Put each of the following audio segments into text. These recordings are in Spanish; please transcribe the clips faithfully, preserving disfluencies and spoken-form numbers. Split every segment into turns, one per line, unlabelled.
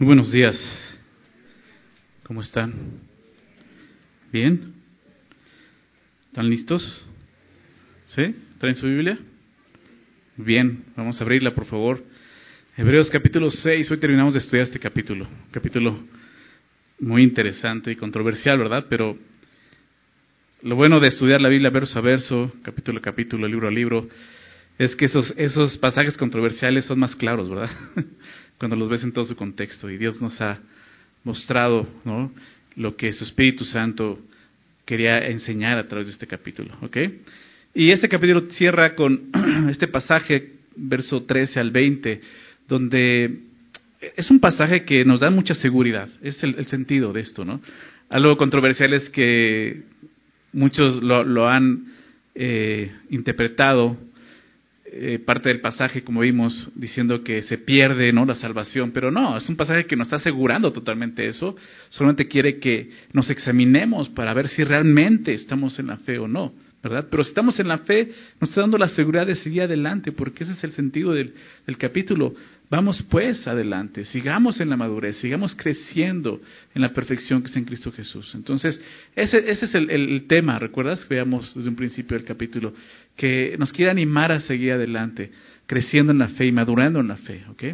Muy buenos días. ¿Cómo están? ¿Bien? ¿Están listos? ¿Sí? ¿Traen su Biblia? Bien, vamos a abrirla, por favor. Hebreos capítulo seis, hoy terminamos de estudiar este capítulo. Un capítulo muy interesante y controversial, ¿verdad? Pero lo bueno de estudiar la Biblia verso a verso, capítulo a capítulo, libro a libro, es que esos, esos pasajes controversiales son más claros, ¿verdad? Cuando los ves en todo su contexto. Y Dios nos ha mostrado, ¿no?, lo que su Espíritu Santo quería enseñar a través de este capítulo, ¿ok? Y este capítulo cierra con este pasaje, verso trece al veinte, donde es un pasaje que nos da mucha seguridad. Es el, el sentido de esto, ¿no? Algo controversial es que muchos lo, lo han eh, interpretado, eh, parte del pasaje, como vimos, diciendo que se pierde, ¿no?, la salvación, pero no, es un pasaje que nos está asegurando totalmente eso. Solamente quiere que nos examinemos para ver si realmente estamos en la fe o no, ¿verdad? Pero si estamos en la fe, nos está dando la seguridad de seguir adelante, porque ese es el sentido del, del capítulo. Vamos pues adelante, sigamos en la madurez, sigamos creciendo en la perfección que es en Cristo Jesús. Entonces, ese, ese es el, el tema, ¿recuerdas? Veamos desde un principio del capítulo, que nos quiere animar a seguir adelante, creciendo en la fe y madurando en la fe, ¿ok?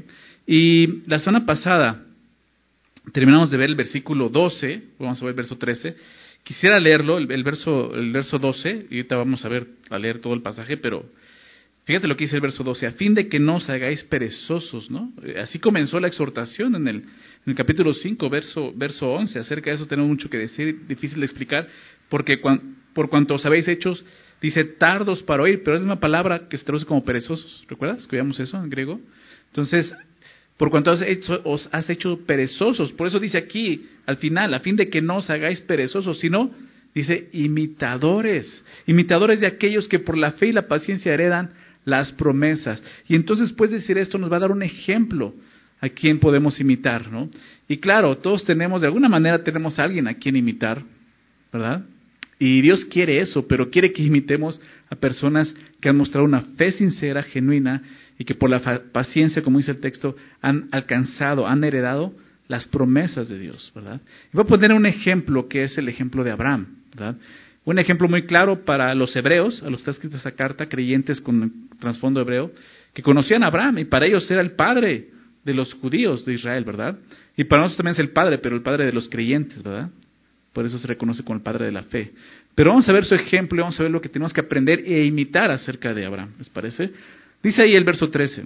Y la semana pasada terminamos de ver el versículo doce, vamos a ver el verso trece. Quisiera leerlo, el, el verso el verso doce, y ahorita vamos a ver, a leer todo el pasaje, pero fíjate lo que dice el verso doce, a fin de que no os hagáis perezosos, ¿no? Así comenzó la exhortación en el, en el capítulo cinco, verso, verso once. Acerca de eso tenemos mucho que decir, difícil de explicar, porque cuan, por cuanto os habéis hechos, dice tardos para oír, pero es una palabra que se traduce como perezosos, ¿recuerdas que veíamos eso en griego? Entonces, por cuanto has hecho, os has hecho perezosos, por eso dice aquí, al final, a fin de que no os hagáis perezosos, sino, dice, imitadores, imitadores de aquellos que por la fe y la paciencia heredan las promesas. Y entonces, pues decir esto, nos va a dar un ejemplo a quien podemos imitar, ¿no? Y claro, todos tenemos, de alguna manera tenemos a alguien a quien imitar, ¿verdad? Y Dios quiere eso, pero quiere que imitemos a personas que han mostrado una fe sincera, genuina, y que por la fa- paciencia, como dice el texto, han alcanzado, han heredado las promesas de Dios, ¿verdad? Y voy a poner un ejemplo que es el ejemplo de Abraham, ¿verdad? Un ejemplo muy claro para los hebreos, a los que está escrita esta carta, creyentes con trasfondo hebreo, que conocían a Abraham, y para ellos era el padre de los judíos de Israel, ¿verdad? Y para nosotros también es el padre, pero el padre de los creyentes, ¿verdad? Por eso se reconoce como el padre de la fe. Pero vamos a ver su ejemplo y vamos a ver lo que tenemos que aprender e imitar acerca de Abraham, ¿les parece? Dice ahí el verso trece,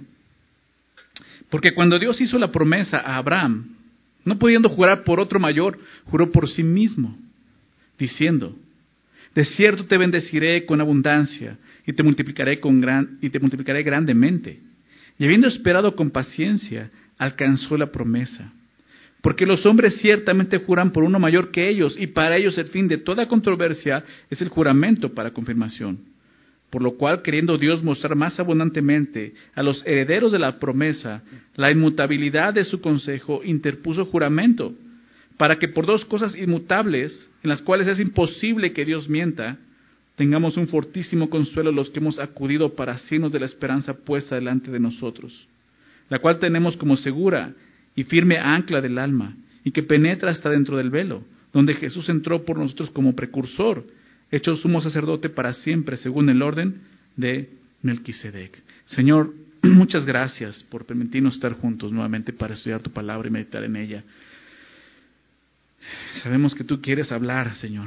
porque cuando Dios hizo la promesa a Abraham, no pudiendo jurar por otro mayor, juró por sí mismo, diciendo, de cierto te bendeciré con abundancia y te multiplicaré con gran, y te multiplicaré grandemente. Y habiendo esperado con paciencia, alcanzó la promesa. Porque los hombres ciertamente juran por uno mayor que ellos, y para ellos el fin de toda controversia es el juramento para confirmación. Por lo cual, queriendo Dios mostrar más abundantemente a los herederos de la promesa la inmutabilidad de su consejo, interpuso juramento, para que por dos cosas inmutables, en las cuales es imposible que Dios mienta, tengamos un fortísimo consuelo los que hemos acudido para asirnos de la esperanza puesta delante de nosotros, la cual tenemos como segura y firme ancla del alma, y que penetra hasta dentro del velo, donde Jesús entró por nosotros como precursor, hecho sumo sacerdote para siempre, según el orden de Melquisedec. Señor, muchas gracias por permitirnos estar juntos nuevamente para estudiar tu palabra y meditar en ella. Sabemos que tú quieres hablar, Señor,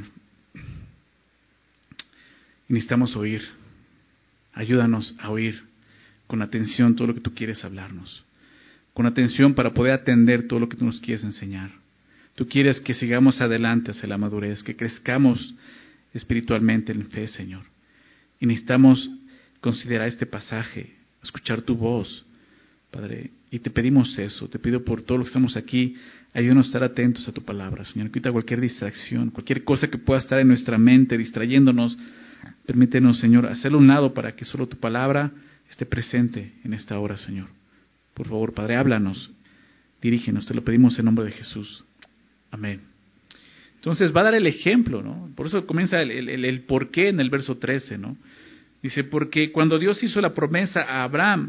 y necesitamos oír. Ayúdanos a oír con atención todo lo que tú quieres hablarnos, con atención para poder atender todo lo que tú nos quieres enseñar. Tú quieres que sigamos adelante hacia la madurez, que crezcamos espiritualmente en fe, Señor. Y necesitamos considerar este pasaje, escuchar tu voz, Padre, y te pedimos eso. Te pido por todos los que estamos aquí, ayúdanos a estar atentos a tu palabra, Señor. Quita cualquier distracción, cualquier cosa que pueda estar en nuestra mente, distrayéndonos. Permítenos, Señor, hacerlo a un lado para que solo tu palabra esté presente en esta hora, Señor. Por favor, Padre, háblanos, dirígenos, te lo pedimos en nombre de Jesús. Amén. Entonces va a dar el ejemplo, ¿no? Por eso comienza el, el, el por qué en el verso trece, ¿no? Dice, porque cuando Dios hizo la promesa a Abraham,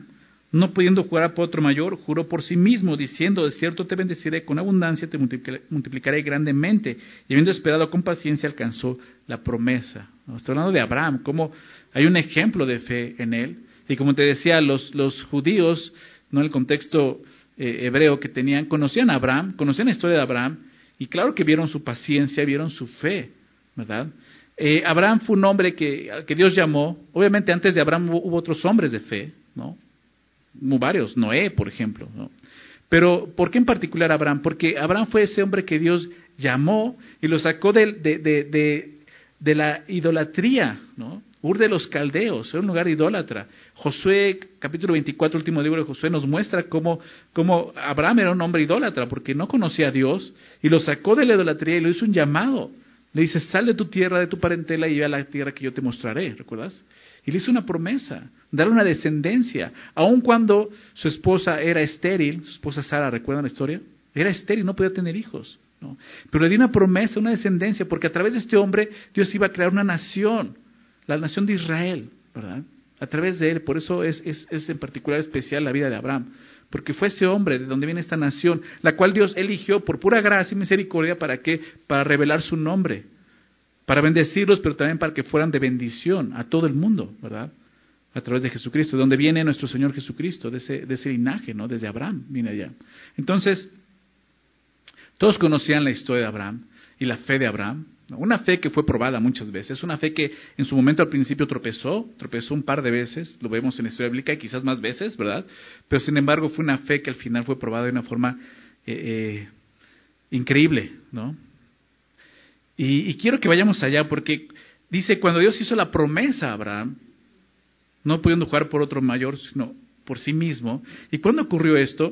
No pudiendo jurar por otro mayor, juró por sí mismo, diciendo, de cierto te bendeciré con abundancia, te multiplicaré grandemente. Y habiendo esperado con paciencia, alcanzó la promesa. Estoy hablando de Abraham, como hay un ejemplo de fe en él. Y como te decía, los, los judíos, no en el contexto eh, hebreo que tenían, conocían a Abraham, conocían la historia de Abraham, y claro que vieron su paciencia, vieron su fe, ¿verdad? Eh, Abraham fue un hombre que, que Dios llamó. Obviamente antes de Abraham hubo, hubo otros hombres de fe, ¿no? Hubo varios, Noé, por ejemplo, ¿no? Pero, ¿por qué en particular Abraham? Porque Abraham fue ese hombre que Dios llamó y lo sacó de, de, de, de, de la idolatría, ¿no? Ur de los Caldeos, era un lugar idólatra. Josué, capítulo veinticuatro, último libro de Josué, nos muestra cómo, cómo Abraham era un hombre idólatra, porque no conocía a Dios, y lo sacó de la idolatría y lo hizo un llamado. Le dice, sal de tu tierra, de tu parentela, y ve a la tierra que yo te mostraré, ¿recuerdas? Y le hizo una promesa, darle una descendencia, aun cuando su esposa era estéril, su esposa Sara, ¿recuerdan la historia? Era estéril, no podía tener hijos, ¿no? Pero le dio una promesa, una descendencia, porque a través de este hombre Dios iba a crear una nación, la nación de Israel, ¿verdad? A través de él, por eso es, es, es en particular especial la vida de Abraham, porque fue ese hombre de donde viene esta nación, la cual Dios eligió por pura gracia y misericordia, ¿para qué? Para revelar su nombre, para bendecirlos, pero también para que fueran de bendición a todo el mundo, ¿verdad? A través de Jesucristo, de donde viene nuestro Señor Jesucristo, de ese, de ese linaje, ¿no? Desde Abraham viene allá. Entonces, todos conocían la historia de Abraham y la fe de Abraham, ¿no? Una fe que fue probada muchas veces, una fe que en su momento al principio tropezó, tropezó un par de veces, lo vemos en la historia bíblica y quizás más veces, ¿verdad? Pero sin embargo fue una fe que al final fue probada de una forma eh, eh, increíble, ¿no? Y, y quiero que vayamos allá porque dice, cuando Dios hizo la promesa a Abraham, no pudiendo jugar por otro mayor, sino por sí mismo. ¿Y cuándo ocurrió esto?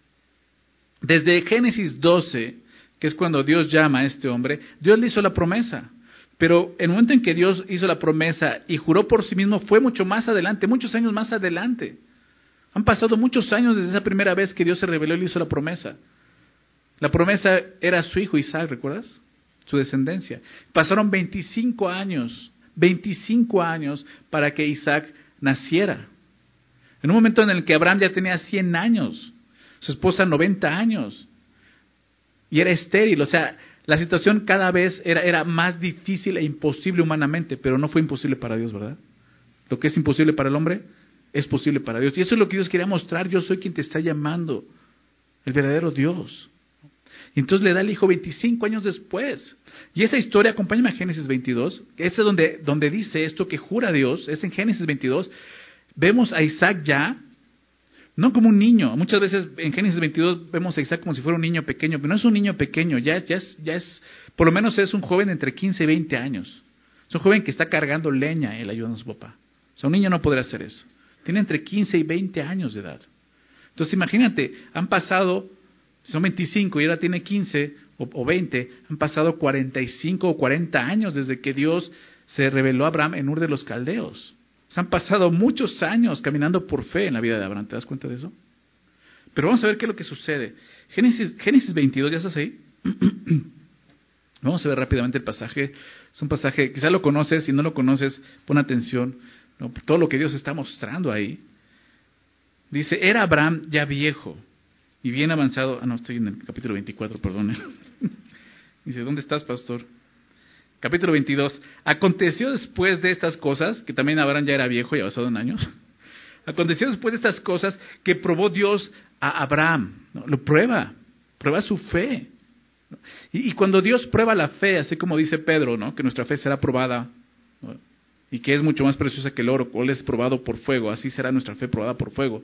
Desde Génesis doce, que es cuando Dios llama a este hombre, Dios le hizo la promesa. Pero el momento en que Dios hizo la promesa y juró por sí mismo fue mucho más adelante, muchos años más adelante. Han pasado muchos años desde esa primera vez que Dios se reveló y le hizo la promesa. La promesa era su hijo Isaac, ¿recuerdas? Su descendencia. Pasaron veinticinco años, veinticinco años para que Isaac naciera. En un momento en el que Abraham ya tenía cien años, su esposa noventa años, y era estéril. O sea, la situación cada vez era, era más difícil e imposible humanamente, pero no fue imposible para Dios, ¿verdad? Lo que es imposible para el hombre es posible para Dios. Y eso es lo que Dios quería mostrar. Yo soy quien te está llamando, el verdadero Dios. Y entonces le da el hijo veinticinco años después. Y esa historia, acompáñame a Génesis veintidós, que es donde, donde dice esto que jura Dios, es en Génesis veintidós. Vemos a Isaac ya, no como un niño. Muchas veces en Génesis veintidós vemos a Isaac como si fuera un niño pequeño, pero no es un niño pequeño, ya, ya, es, ya es, por lo menos es un joven entre quince y veinte años. Es un joven que está cargando leña, él ayudando a su papá. O sea, un niño no podrá hacer eso. Tiene entre quince y veinte años de edad. Entonces imagínate, han pasado... son veinticinco y ahora tiene quince o, o veinte, han pasado cuarenta y cinco o cuarenta años desde que Dios se reveló a Abraham en Ur de los Caldeos. Se han pasado muchos años caminando por fe en la vida de Abraham, ¿te das cuenta de eso? Pero vamos a ver qué es lo que sucede. Génesis, Génesis veintidós, ¿ya estás ahí? Vamos a ver rápidamente el pasaje. Es un pasaje, quizás lo conoces, si no lo conoces, pon atención, ¿no? Todo lo que Dios está mostrando ahí. Dice, era Abraham ya viejo y bien avanzado. Ah, no, estoy en el capítulo veinticuatro, perdón. Dice, ¿dónde estás, pastor? Capítulo veintidós. Aconteció después de estas cosas, que también Abraham ya era viejo y avanzado en años. Aconteció después de estas cosas que probó Dios a Abraham, ¿no? Lo prueba, prueba su fe. Y, y cuando Dios prueba la fe, así como dice Pedro, ¿no? Que nuestra fe será probada, ¿no? Y que es mucho más preciosa que el oro, cual es probado por fuego, así será nuestra fe probada por fuego.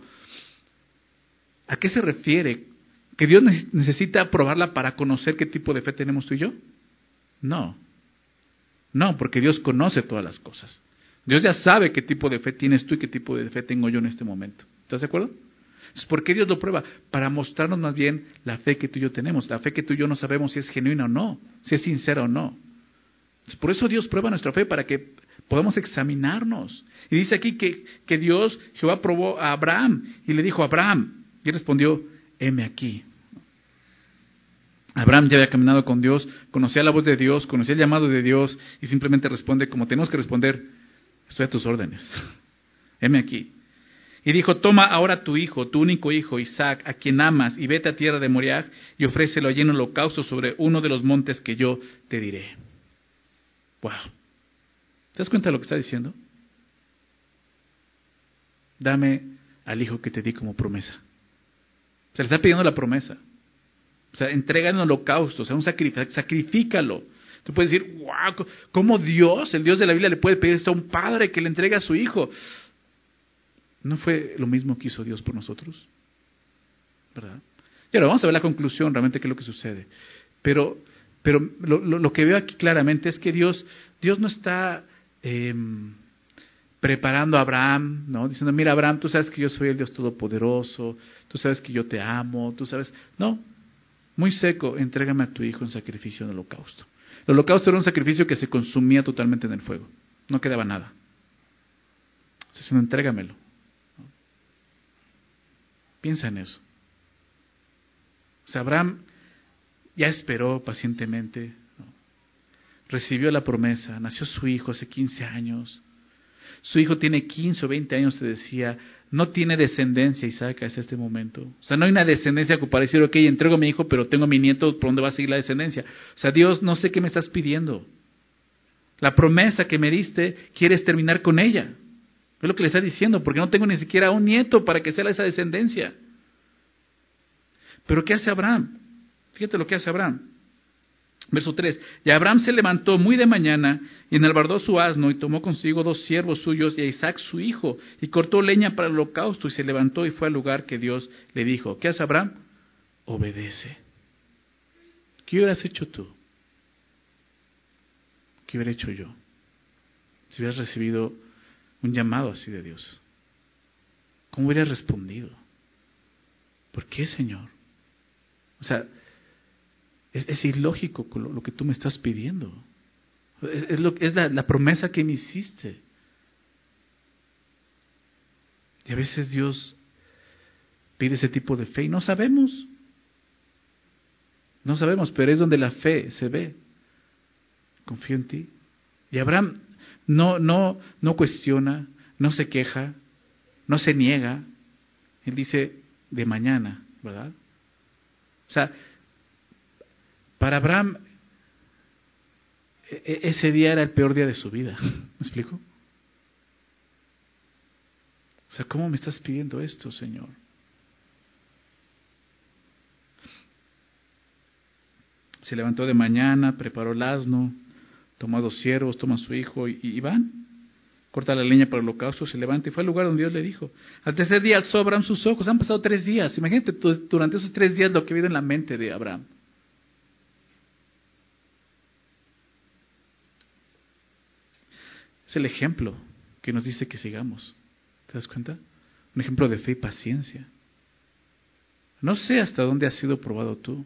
¿A qué se refiere? ¿Que Dios necesita probarla para conocer qué tipo de fe tenemos tú y yo? No. No, porque Dios conoce todas las cosas. Dios ya sabe qué tipo de fe tienes tú y qué tipo de fe tengo yo en este momento. ¿Estás de acuerdo? Entonces, ¿por qué Dios lo prueba? Para mostrarnos más bien la fe que tú y yo tenemos. La fe que tú y yo no sabemos si es genuina o no, si es sincera o no. Entonces, por eso Dios prueba nuestra fe, para que podamos examinarnos. Y dice aquí que, que Dios, Jehová probó a Abraham y le dijo, Abraham, y él respondió, heme aquí. Abraham ya había caminado con Dios, conocía la voz de Dios, conocía el llamado de Dios y simplemente responde como tenemos que responder, estoy a tus órdenes, heme aquí. Y dijo, toma ahora tu hijo, tu único hijo, Isaac, a quien amas, y vete a tierra de Moriah y ofrécelo allí en holocausto sobre uno de los montes que yo te diré. Wow. ¿Te das cuenta de lo que está diciendo? Dame al hijo que te di como promesa. Se le está pidiendo la promesa. O sea, entrega en holocausto, o sea, un sacrificio, sacrifícalo. Tú puedes decir, wow, ¿cómo Dios, el Dios de la Biblia, le puede pedir esto a un padre que le entregue a su hijo? ¿No fue lo mismo que hizo Dios por nosotros? ¿Verdad? Y ahora vamos a ver la conclusión, realmente qué es lo que sucede. Pero, pero lo, lo, lo que veo aquí claramente es que Dios, Dios no está eh, preparando a Abraham, ¿no? Diciendo, mira Abraham, tú sabes que yo soy el Dios Todopoderoso, tú sabes que yo te amo, tú sabes. No, muy seco, entrégame a tu hijo en sacrificio en holocausto. El holocausto era un sacrificio que se consumía totalmente en el fuego, no quedaba nada. Entonces, no, entrégamelo. Piensa en eso. O sea, Abraham ya esperó pacientemente, ¿no? Recibió la promesa, nació su hijo hace quince años. Su hijo tiene quince o veinte años, se decía, no tiene descendencia Isaac hasta este momento. O sea, no hay una descendencia para decir, ok, entrego a mi hijo, pero tengo a mi nieto, ¿por dónde va a seguir la descendencia? O sea, Dios, no sé qué me estás pidiendo. La promesa que me diste, quieres terminar con ella. Es lo que le está diciendo, porque no tengo ni siquiera un nieto para que sea esa descendencia. Pero ¿qué hace Abraham? Fíjate lo que hace Abraham. Verso tres. Y Abraham se levantó muy de mañana y enalbardó su asno y tomó consigo dos siervos suyos y a Isaac su hijo y cortó leña para el holocausto y se levantó y fue al lugar que Dios le dijo. ¿Qué hace Abraham? Obedece. ¿Qué hubieras hecho tú? ¿Qué hubiera hecho yo? Si hubieras recibido un llamado así de Dios, ¿cómo hubieras respondido? ¿Por qué, Señor? O sea, es, es ilógico lo, lo que tú me estás pidiendo. Es, es, lo, es la, la promesa que me hiciste. Y a veces Dios pide ese tipo de fe y no sabemos. No sabemos, pero es donde la fe se ve. Confío en ti. Y Abraham no, no, no cuestiona, no se queja, no se niega. Él dice de mañana, ¿verdad? O sea, para Abraham e- ese día era el peor día de su vida. ¿Me explico? O sea, ¿cómo me estás pidiendo esto, Señor? Se levantó de mañana, preparó el asno, tomó a dos siervos, toma a su hijo y, y van. Corta la leña para el holocausto, se levanta y fue al lugar donde Dios le dijo. Al tercer día alzó Abraham sus ojos. Han pasado tres días. Imagínate tú, durante esos tres días lo que ha habido en la mente de Abraham. Es el ejemplo que nos dice que sigamos. ¿Te das cuenta? Un ejemplo de fe y paciencia. No sé hasta dónde has sido probado tú,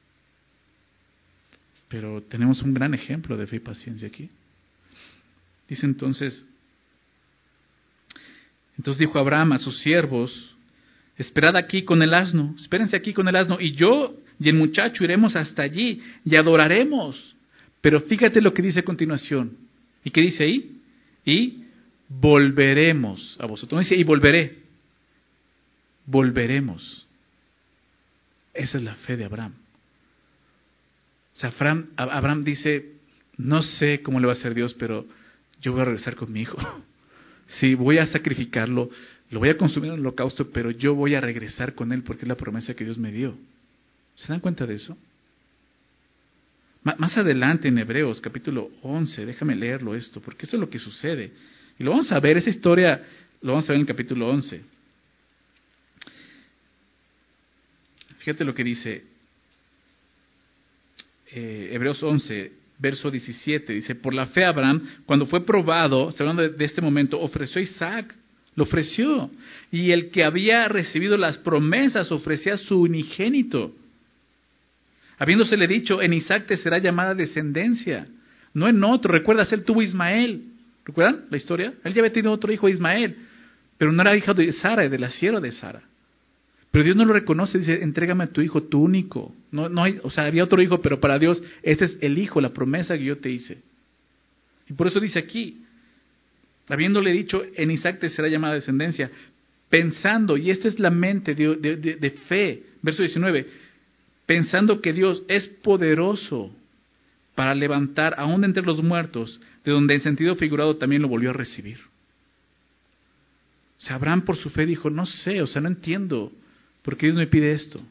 pero tenemos un gran ejemplo de fe y paciencia aquí. Dice entonces, entonces dijo Abraham a sus siervos, esperad aquí con el asno, espérense aquí con el asno, y yo y el muchacho iremos hasta allí y adoraremos. Pero fíjate lo que dice a continuación. ¿Y qué dice ahí? Y volveremos a vosotros. No dice, y volveré. Volveremos. Esa es la fe de Abraham. O sea, Abraham, Abraham dice, no sé cómo le va a hacer Dios, pero yo voy a regresar con mi hijo. Sí, voy a sacrificarlo, lo voy a consumir en el holocausto, pero yo voy a regresar con él porque es la promesa que Dios me dio. ¿Se dan cuenta de eso? Más adelante en Hebreos capítulo once, déjame leerlo esto, porque eso es lo que sucede. Y lo vamos a ver, esa historia lo vamos a ver en el capítulo once. Fíjate lo que dice eh, Hebreos once, verso diecisiete. Dice, por la fe Abraham, cuando fue probado, está hablando de, de este momento, ofreció a Isaac, lo ofreció. Y el que había recibido las promesas ofrecía a su unigénito. Habiéndosele dicho, en Isaac te será llamada descendencia, no en otro. ¿Recuerdas? Él tuvo Ismael. ¿Recuerdan la historia? Él ya había tenido otro hijo, Ismael, pero no era hijo de Sara, de la sierva de Sara. Pero Dios no lo reconoce, dice, entrégame a tu hijo, tu único. No, no hay, o sea, había otro hijo, pero para Dios, este es el hijo, la promesa que yo te hice. Y por eso dice aquí, habiéndole dicho, en Isaac te será llamada descendencia, pensando, y esta es la mente de, de, de, de fe, verso diecinueve, pensando que Dios es poderoso para levantar aún de entre los muertos, de donde en sentido figurado también lo volvió a recibir. O sea, Abraham por su fe dijo, no sé, o sea, no entiendo por qué Dios me pide esto.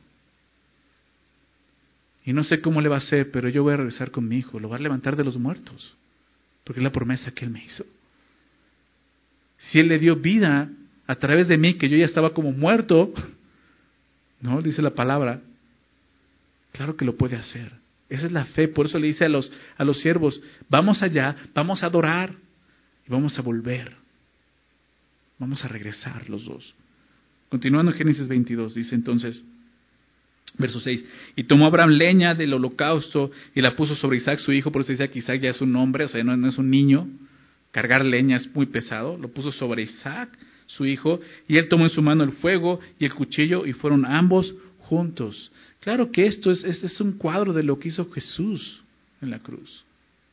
Y no sé cómo le va a hacer, pero yo voy a regresar con mi hijo, lo va a levantar de los muertos, porque es la promesa que Él me hizo. Si Él le dio vida a través de mí, que yo ya estaba como muerto, ¿no? Dice la palabra, claro que lo puede hacer. Esa es la fe, por eso le dice a los, a los siervos, vamos allá, vamos a adorar y vamos a volver. Vamos a regresar los dos. Continuando en Génesis veintidós, dice entonces, verso seis, y tomó Abraham leña del holocausto y la puso sobre Isaac su hijo, por eso dice que Isaac ya es un hombre, o sea, no, no es un niño, cargar leña es muy pesado, lo puso sobre Isaac su hijo, y él tomó en su mano el fuego y el cuchillo y fueron ambos juntos. Claro que esto es, es, es un cuadro de lo que hizo Jesús en la cruz.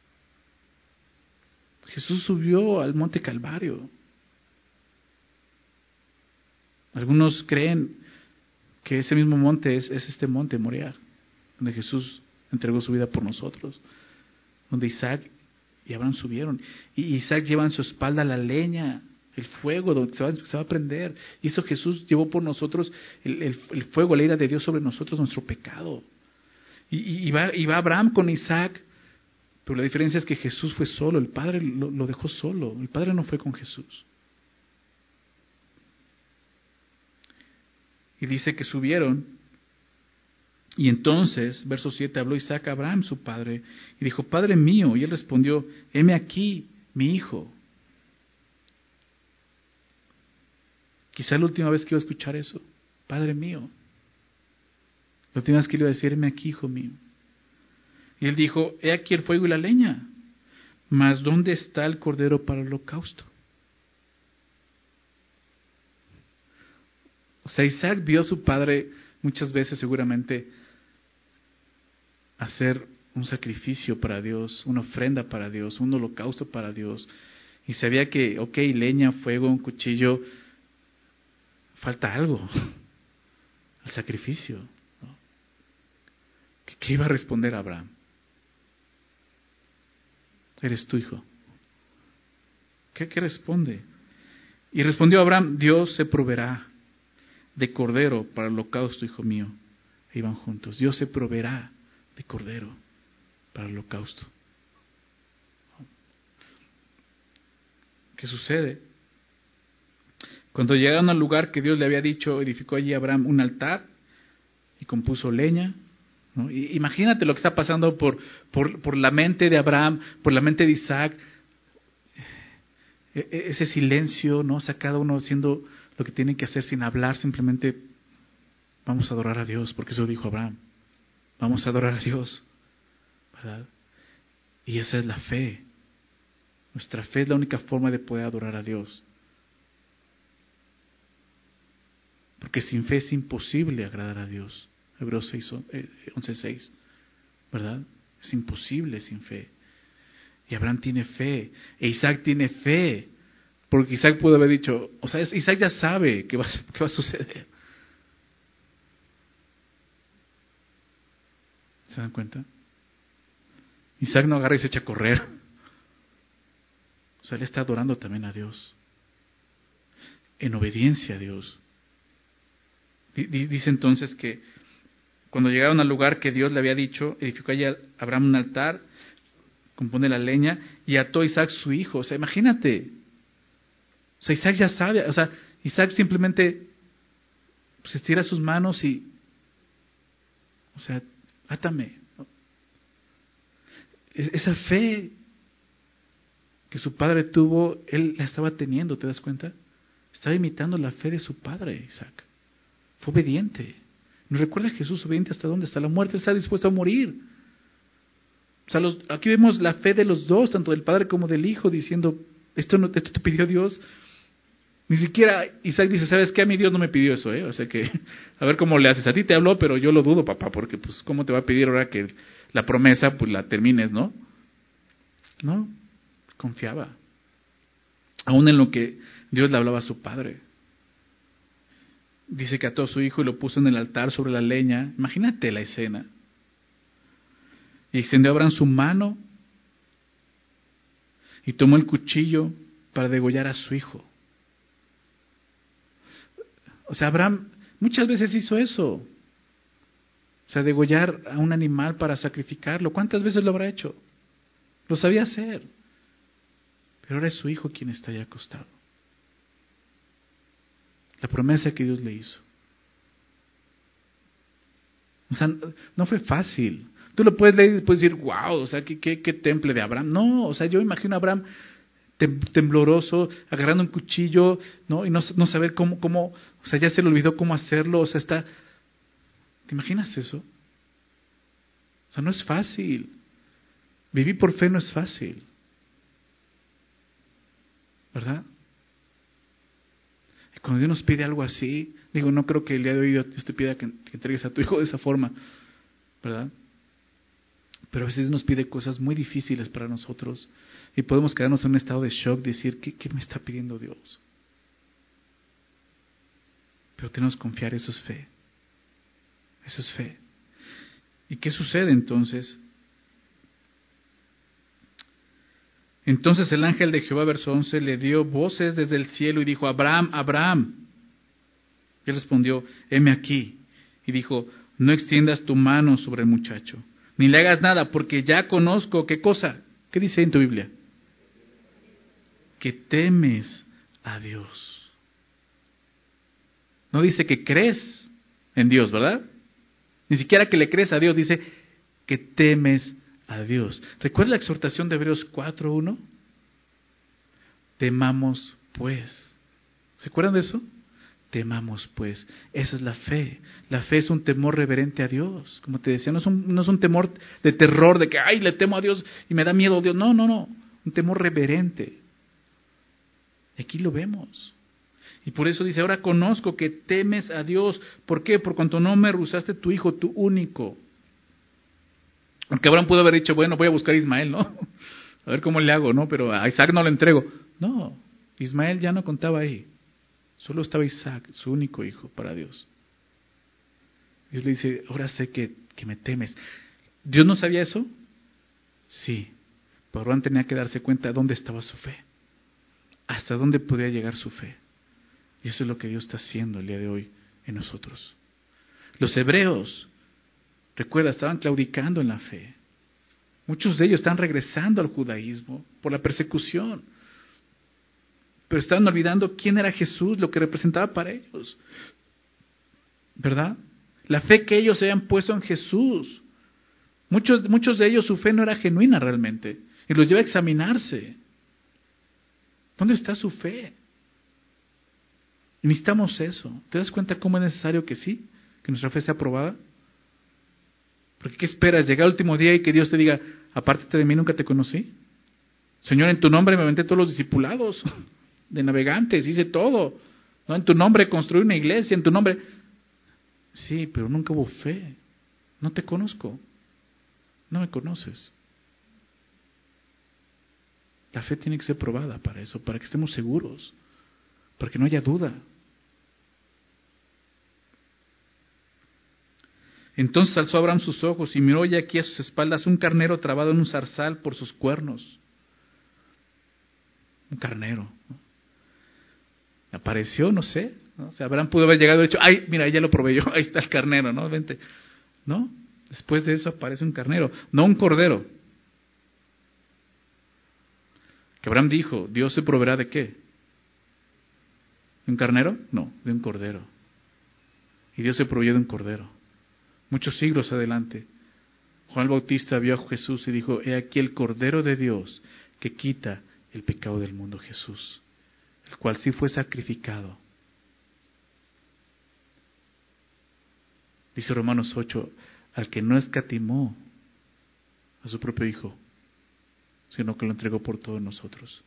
Jesús subió al monte Calvario. Algunos creen que ese mismo monte es, es este monte Moriah, donde Jesús entregó su vida por nosotros, donde Isaac y Abraham subieron, y Isaac lleva en su espalda la leña, el fuego, donde se va, se va a prender, y eso Jesús llevó por nosotros el, el, el fuego, la ira de Dios sobre nosotros, nuestro pecado, y, y, y, va, y va Abraham con Isaac, pero la diferencia es que Jesús fue solo, el Padre lo, lo dejó solo, el Padre no fue con Jesús. Y dice que subieron, y entonces, verso siete, habló Isaac a Abraham, su padre, y dijo, Padre mío, y él respondió, heme aquí, mi hijo. Quizá la última vez que iba a escuchar eso, Padre mío. La última vez que le iba a decir, heme aquí, hijo mío. Y él dijo, he aquí el fuego y la leña, mas ¿dónde está el cordero para el holocausto? O sea, Isaac vio a su padre muchas veces seguramente hacer un sacrificio para Dios, una ofrenda para Dios, un holocausto para Dios. Y sabía que, ok, leña, fuego, un cuchillo, falta algo al sacrificio, ¿no? ¿Qué, qué iba a responder Abraham? Eres tu hijo. ¿Qué, qué responde? Y respondió Abraham, Dios se proveerá de cordero para el holocausto, hijo mío. E iban juntos. Dios se proveerá de cordero para el holocausto. ¿Qué sucede? Cuando llegaron al lugar que Dios le había dicho, edificó allí Abraham un altar y compuso leña, ¿no? Y imagínate lo que está pasando por, por, por la mente de Abraham, por la mente de Isaac, ese silencio, ¿no? O sea, cada uno haciendo lo que tienen que hacer sin hablar, simplemente vamos a adorar a Dios, porque eso dijo Abraham. Vamos a adorar a Dios, ¿verdad? Y esa es la fe. Nuestra fe es la única forma de poder adorar a Dios. Porque sin fe es imposible agradar a Dios. Hebreos once seis, ¿verdad? Es imposible sin fe. Y Abraham tiene fe, e Isaac tiene fe, porque Isaac pudo haber dicho, o sea, Isaac ya sabe qué va, qué va a suceder. ¿Se dan cuenta? Isaac no agarra y se echa a correr. O sea, él está adorando también a Dios, en obediencia a Dios. Dice entonces que cuando llegaron al lugar que Dios le había dicho, edificó allí a Abraham un altar, compone la leña y ató a Isaac su hijo. O sea, imagínate. O sea, Isaac ya sabe. O sea, Isaac simplemente pues, estira sus manos y, o sea, átame. Esa fe que su padre tuvo, él la estaba teniendo, ¿te das cuenta? Estaba imitando la fe de su padre, Isaac. Fue obediente. ¿Nos recuerda Jesús obediente hasta dónde? Hasta la muerte, está dispuesto a morir. O sea, los, aquí vemos la fe de los dos, tanto del padre como del hijo, diciendo, esto no esto te pidió Dios. Ni siquiera Isaac dice, ¿sabes qué? A mi Dios no me pidió eso, ¿eh? O sea que, a ver cómo le haces. A ti te habló, pero yo lo dudo, papá, porque pues, ¿cómo te va a pedir ahora que la promesa, pues la termines, ¿no? No, confiaba. Aún en lo que Dios le hablaba a su padre. Dice que ató a su hijo y lo puso en el altar sobre la leña. Imagínate la escena. Y extendió Abraham su mano y tomó el cuchillo para degollar a su hijo. O sea, Abraham muchas veces hizo eso. O sea, degollar a un animal para sacrificarlo. ¿Cuántas veces lo habrá hecho? Lo sabía hacer. Pero ahora es su hijo quien está allá acostado. La promesa que Dios le hizo. O sea, no fue fácil. Tú lo puedes leer y después decir, wow, o sea, ¿qué, qué, qué temple de Abraham? No, o sea, yo imagino a Abraham tembloroso, agarrando un cuchillo, ¿no? Y no, no saber cómo, cómo, o sea, ya se le olvidó cómo hacerlo, o sea, está... ¿Te imaginas eso? O sea, no es fácil. Vivir por fe no es fácil. ¿Verdad? Y cuando Dios nos pide algo así, digo, no creo que el día de hoy Dios te pida que, que entregues a tu hijo de esa forma, ¿verdad? Pero a veces nos pide cosas muy difíciles para nosotros y podemos quedarnos en un estado de shock, decir, ¿qué, qué me está pidiendo Dios? Pero tenemos que confiar, eso es fe. Eso es fe. ¿Y qué sucede entonces? Entonces el ángel de Jehová, verso once, le dio voces desde el cielo y dijo, Abraham, Abraham. Y él respondió, heme aquí. Y dijo, no extiendas tu mano sobre el muchacho, ni le hagas nada, porque ya conozco, ¿qué cosa? ¿Qué dice en tu Biblia? Que temes a Dios. No dice que crees en Dios, ¿verdad? Ni siquiera que le crees a Dios, dice que temes a Dios. ¿Recuerda la exhortación de Hebreos cuatro uno? Temamos pues. ¿Se acuerdan de eso? Temamos pues. Esa es la fe. La fe es un temor reverente a Dios. Como te decía, no es un, no es un temor de terror, de que, ay, le temo a Dios y me da miedo a Dios. No, no, no. Un temor reverente. Y aquí lo vemos. Y por eso dice, ahora conozco que temes a Dios. ¿Por qué? Por cuanto no me rehusaste tu hijo, tu único. Porque Abraham pudo haber dicho, bueno, voy a buscar a Ismael, ¿no? A ver cómo le hago, ¿no? Pero a Isaac no le entrego. No, Ismael ya no contaba ahí. Solo estaba Isaac, su único hijo para Dios. Dios le dice, ahora sé que, que me temes. ¿Dios no sabía eso? Sí. Pero Abraham tenía que darse cuenta de dónde estaba su fe. Hasta dónde podía llegar su fe. Y eso es lo que Dios está haciendo el día de hoy en nosotros. Los hebreos, recuerda, estaban claudicando en la fe. Muchos de ellos están regresando al judaísmo por la persecución. Pero estaban olvidando quién era Jesús, lo que representaba para ellos. ¿Verdad? La fe que ellos habían puesto en Jesús. Muchos, muchos de ellos su fe no era genuina realmente. Y los lleva a examinarse. ¿Dónde está su fe? Y necesitamos eso. ¿Te das cuenta cómo es necesario que sí? Que nuestra fe sea aprobada. Porque ¿qué esperas? Llegar al último día y que Dios te diga, apártate de mí, nunca te conocí. Señor, en tu nombre me aventé todos los discipulados de navegantes, hice todo. ¿No? En tu nombre construí una iglesia, en tu nombre... Sí, pero nunca hubo fe. No te conozco. No me conoces. La fe tiene que ser probada para eso, para que estemos seguros, para que no haya duda. Entonces alzó Abraham sus ojos y miró ya aquí a sus espaldas un carnero trabado en un zarzal por sus cuernos. Un carnero. ¿No? Apareció, no sé. ¿no? O sea, Abraham pudo haber llegado y dicho, ay, mira, ya lo probé yo, ahí está el carnero, ¿no? Vente. No, después de eso aparece un carnero, no un cordero. Que Abraham dijo, Dios se proveerá de qué? ¿De un carnero? No, de un cordero. Y Dios se proveyó de un cordero. Muchos siglos adelante, Juan el Bautista vio a Jesús y dijo, he aquí el Cordero de Dios que quita el pecado del mundo, Jesús, el cual sí fue sacrificado. Dice Romanos ocho, al que no escatimó a su propio Hijo, sino que lo entregó por todos nosotros.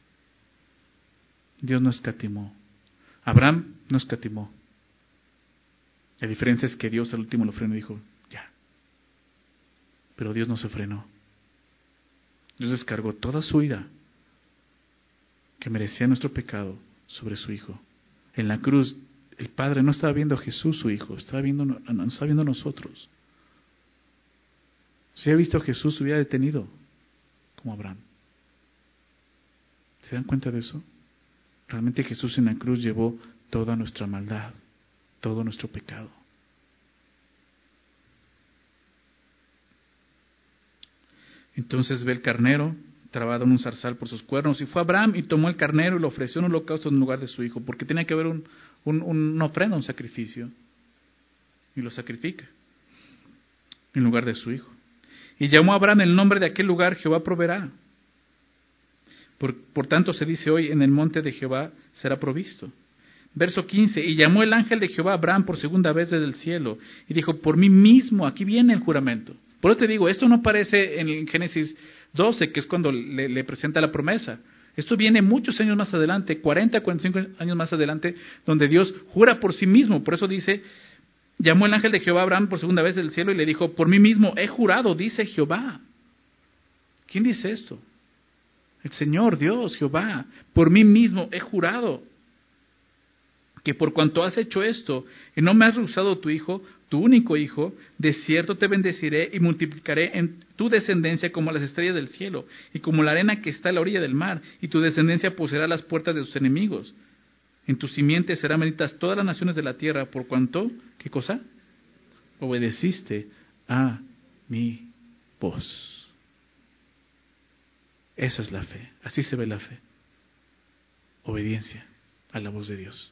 Dios no escatimó. Abraham no escatimó. La diferencia es que Dios al último lo frenó y dijo, ya. Pero Dios no se frenó. Dios descargó toda su ira que merecía nuestro pecado sobre su Hijo. En la cruz El Padre no estaba viendo a Jesús, su Hijo, estaba viendo, nos estaba viendo a nosotros. Si hubiera visto a Jesús, se hubiera detenido, como Abraham. ¿Se dan cuenta de eso? Realmente Jesús en la cruz llevó toda nuestra maldad, todo nuestro pecado. Entonces ve el carnero trabado en un zarzal por sus cuernos, y fue Abraham y tomó el carnero y lo ofreció en un holocausto en lugar de su hijo, porque tenía que haber un, un, una ofrenda, un sacrificio, y lo sacrifica en lugar de su hijo. Y llamó a Abraham el nombre de aquel lugar: Jehová proveerá. Por, por tanto se dice hoy: en el monte de Jehová será provisto. Verso quince, y llamó el ángel de Jehová a Abraham por segunda vez desde el cielo, y dijo: por mí mismo, aquí viene el juramento. Por eso te digo, esto no aparece en Génesis doce, que es cuando le, le presenta la promesa. Esto viene muchos años más adelante, cuarenta, cuarenta y cinco años más adelante, donde Dios jura por sí mismo. Por eso dice: llamó el ángel de Jehová a Abraham por segunda vez del cielo y le dijo: por mí mismo he jurado, dice Jehová. ¿Quién dice esto? El Señor, Dios, Jehová. Por mí mismo he jurado que por cuanto has hecho esto y no me has rehusado tu hijo, tu único hijo, de cierto te bendeciré y multiplicaré en tu descendencia como las estrellas del cielo y como la arena que está a la orilla del mar, y tu descendencia poseerá las puertas de sus enemigos. En tu simiente serán benditas todas las naciones de la tierra, por cuanto, ¿qué cosa? Obedeciste a mi voz. Esa es la fe, así se ve la fe. Obediencia a la voz de Dios.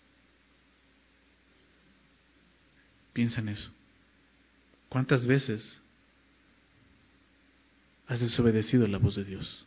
Piensa en eso. ¿Cuántas veces has desobedecido la voz de Dios?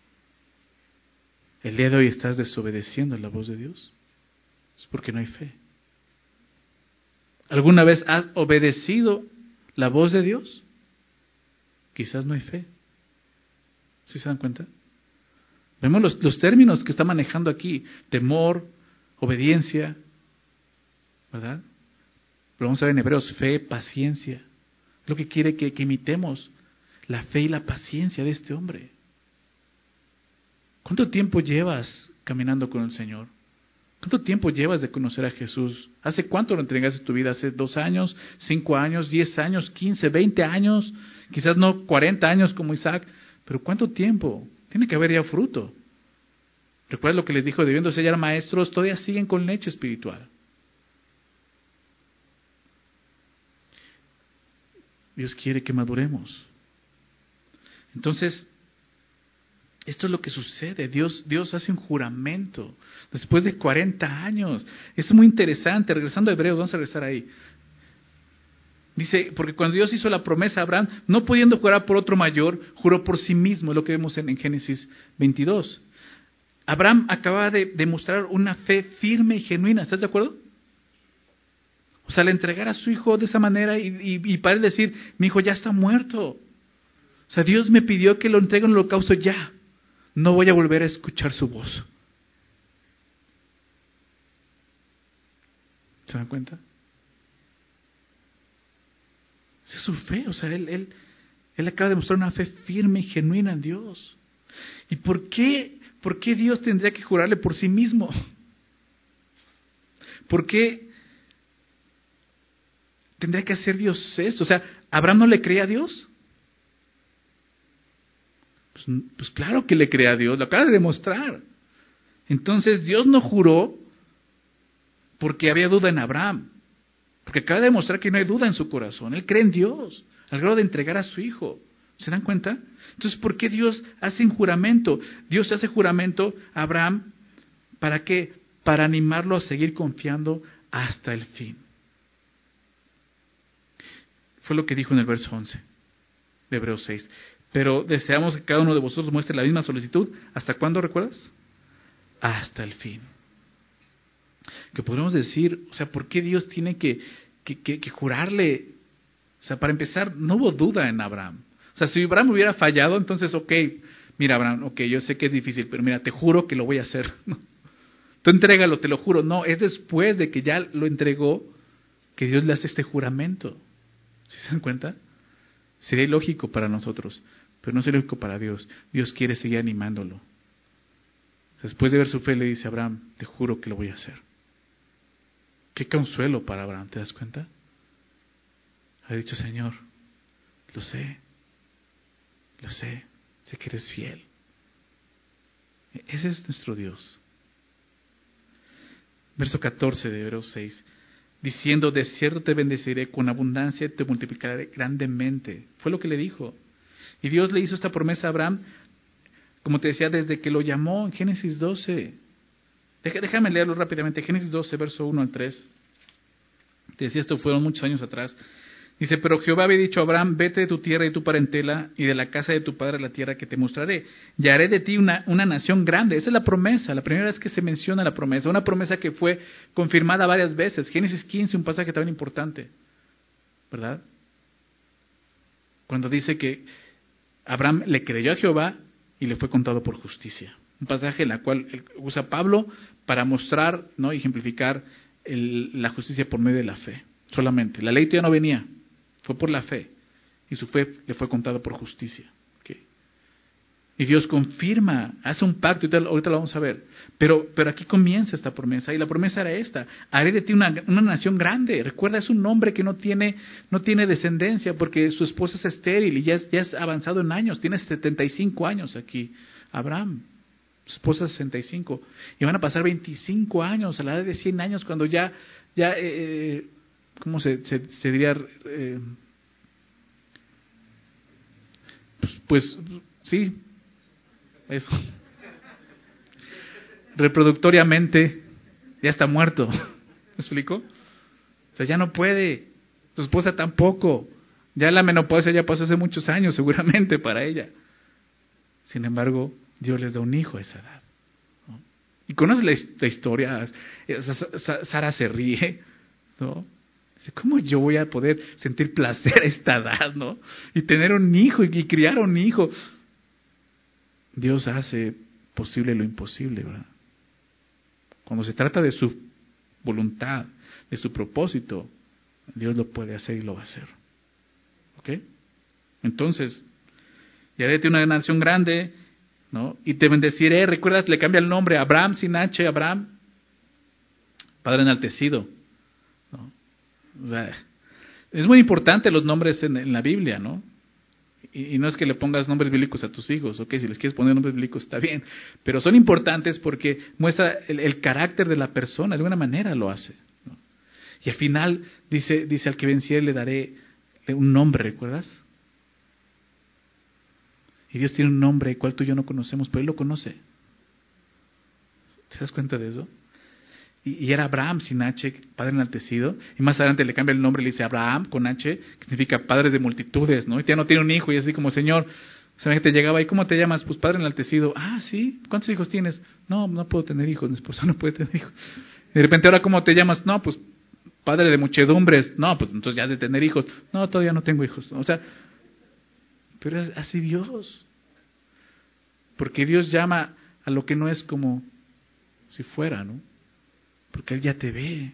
¿El día de hoy estás desobedeciendo la voz de Dios? Es porque no hay fe. ¿Alguna vez has obedecido la voz de Dios? Quizás no hay fe. ¿Sí se dan cuenta? Vemos los, los términos que está manejando aquí: temor, obediencia, ¿verdad? Pero vamos a ver en Hebreos: fe, paciencia. Es lo que quiere que, que imitemos, la fe y la paciencia de este hombre. ¿Cuánto tiempo llevas caminando con el Señor? ¿Cuánto tiempo llevas de conocer a Jesús? ¿Hace cuánto lo entregaste tu vida? ¿Hace dos años, cinco años, diez años, quince, veinte años? Quizás no cuarenta años como Isaac, pero ¿cuánto tiempo? Tiene que haber ya fruto. ¿Recuerdas lo que les dijo? Debiendo ser ya maestros, todavía siguen con leche espiritual. Dios quiere que maduremos. Entonces, esto es lo que sucede. Dios, Dios hace un juramento después de cuarenta años. Es muy interesante. Regresando a Hebreos, vamos a regresar ahí. Dice: porque cuando Dios hizo la promesa a Abraham, no pudiendo jurar por otro mayor, juró por sí mismo. Es lo que vemos en, en Génesis veintidós. Abraham acaba de demostrar una fe firme y genuina. ¿Estás de acuerdo? O sea, al entregar a su hijo de esa manera y, y, y para él decir: mi hijo ya está muerto. O sea, Dios me pidió que lo entregue en el holocausto ya. No voy a volver a escuchar su voz. ¿Se dan cuenta? Esa es su fe. O sea, él, él, él acaba de mostrar una fe firme y genuina en Dios. ¿Y por qué, por qué Dios tendría que jurarle por sí mismo? ¿Por qué tendría que hacer Dios esto? O sea, ¿Abraham no le creía a Dios? Pues, pues claro que le creía a Dios, lo acaba de demostrar. Entonces Dios no juró porque había duda en Abraham, porque acaba de demostrar que no hay duda en su corazón. Él cree en Dios, al grado de entregar a su hijo. ¿Se dan cuenta? Entonces, ¿por qué Dios hace un juramento? Dios hace juramento a Abraham, ¿para qué? Para animarlo a seguir confiando hasta el fin. Fue lo que dijo en el verso once de Hebreos seis. Pero deseamos que cada uno de vosotros muestre la misma solicitud. ¿Hasta cuándo, recuerdas? Hasta el fin. Que podemos decir, o sea, ¿por qué Dios tiene que, que, que, que jurarle? O sea, para empezar, no hubo duda en Abraham. O sea, si Abraham hubiera fallado, entonces, ok, mira Abraham, ok, yo sé que es difícil, pero mira, te juro que lo voy a hacer. Tú entrégalo, te lo juro. No, es después de que ya lo entregó que Dios le hace este juramento. ¿Sí se dan cuenta? Sería ilógico para nosotros, pero no es ilógico para Dios. Dios quiere seguir animándolo. Después de ver su fe, le dice a Abraham: te juro que lo voy a hacer. Qué consuelo para Abraham, ¿te das cuenta? Ha dicho, Señor, lo sé, lo sé, sé que eres fiel. Ese es nuestro Dios. Verso catorce de Hebreos seis. Diciendo, de cierto te bendeciré con abundancia y te multiplicaré grandemente. Fue lo que le dijo. Y Dios le hizo esta promesa a Abraham, como te decía, desde que lo llamó en Génesis doce. Déjame leerlo rápidamente. Génesis doce, verso uno al tres. Te decía, esto fueron muchos años atrás. Dice, pero Jehová había dicho a Abraham, vete de tu tierra y tu parentela y de la casa de tu padre a la tierra que te mostraré. Y haré de ti una, una nación grande. Esa es la promesa, la primera vez que se menciona la promesa. Una promesa que fue confirmada varias veces. Génesis quince, un pasaje también importante, ¿verdad? Cuando dice que Abraham le creyó a Jehová y le fue contado por justicia. Un pasaje en el cual usa Pablo para mostrar, ¿no?, y ejemplificar el, la justicia por medio de la fe. Solamente. La ley todavía no venía. Fue por la fe. Y su fe le fue contado por justicia. ¿Okay? Y Dios confirma, hace un pacto, y tal, ahorita lo vamos a ver. Pero, pero aquí comienza esta promesa. Y la promesa era esta: haré de ti una, una nación grande. Recuerda, es un hombre que no tiene, no tiene descendencia porque su esposa es estéril y ya es, ya es avanzado en años. Tiene setenta y cinco años aquí, Abraham. Su esposa es sesenta y cinco. Y van a pasar veinticinco años, a la edad de cien años, cuando ya, ya eh, ¿cómo se, se, se diría? Eh, pues, pues sí, eso. Reproductoriamente ya está muerto. ¿Me explico? O sea, ya no puede. Su esposa tampoco. Ya la menopausia ya pasó hace muchos años, seguramente, para ella. Sin embargo, Dios les da un hijo a esa edad, ¿no? Y conoces la, la historia. Sara se ríe, ¿no? Dice, ¿cómo yo voy a poder sentir placer a esta edad, ¿no? Y tener un hijo y, y criar un hijo. Dios hace posible lo imposible, ¿verdad? Cuando se trata de su voluntad, de su propósito, Dios lo puede hacer y lo va a hacer. ¿Ok? Entonces, y haré de ti una nación grande, ¿no? Y te bendeciré. ¿Recuerdas? Le cambia el nombre a Abraham sin H, Abraham, Padre enaltecido, ¿no? O sea, es muy importante los nombres en, en la Biblia, ¿no? Y, y no es que le pongas nombres bíblicos a tus hijos, ok, si les quieres poner nombres bíblicos está bien, pero son importantes porque muestra el, el carácter de la persona, de alguna manera lo hace, ¿no? Y al final dice, dice al que venciere le daré un nombre, ¿recuerdas? Y Dios tiene un nombre el cual tú y yo no conocemos, pero Él lo conoce. ¿Te das cuenta de eso? Y, y era Abraham sin H, Padre enaltecido. Y más adelante le cambia el nombre y le dice Abraham con H, que significa padres de multitudes, ¿no? Y ya no tiene un hijo y así como, Señor, ¿sabes que te llegaba? ¿Y cómo te llamas? Pues Padre enaltecido. Ah, sí. ¿Cuántos hijos tienes? No, no puedo tener hijos. Mi esposa no puede tener hijos. Y de repente, ¿ahora cómo te llamas? No, pues Padre de muchedumbres. No, pues entonces ya has de tener hijos. No, todavía no tengo hijos. O sea, pero es así Dios. Porque Dios llama a lo que no es como si fuera, ¿no? Porque Él ya te ve.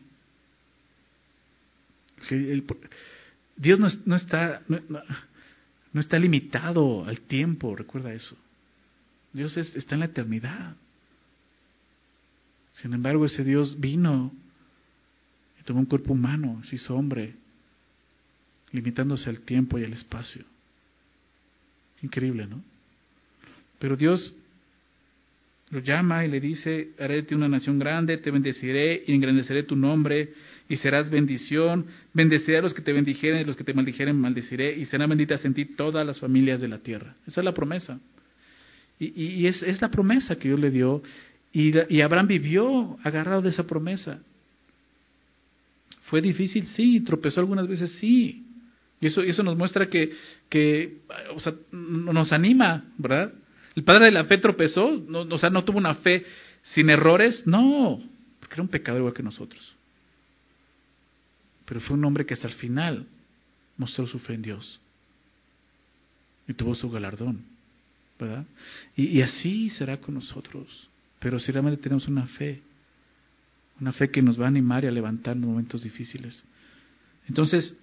Él, Dios no, no está no, no está limitado al tiempo, recuerda eso. Dios es, está en la eternidad. Sin embargo, ese Dios vino y tomó un cuerpo humano, se hizo hombre, limitándose al tiempo y al espacio. Increíble, ¿no? Pero Dios lo llama y le dice, haré de ti una nación grande, te bendeciré y engrandeceré tu nombre y serás bendición. Bendeciré a los que te bendijeren y los que te maldijeren maldeciré y serán benditas en ti todas las familias de la tierra. Esa es la promesa. Y, y, y es, es la promesa que Dios le dio y, y Abraham vivió agarrado de esa promesa. ¿Fue difícil? Sí. ¿Tropezó algunas veces? Sí. Y eso, eso nos muestra que, que o sea, nos anima, ¿verdad? ¿El padre de la fe tropezó? No, o sea, ¿no tuvo una fe sin errores? No, porque era un pecador igual que nosotros. Pero fue un hombre que hasta el final mostró su fe en Dios. Y tuvo su galardón, ¿verdad? Y, y así será con nosotros. Pero si realmente tenemos una fe, una fe que nos va a animar y a levantar en momentos difíciles. Entonces,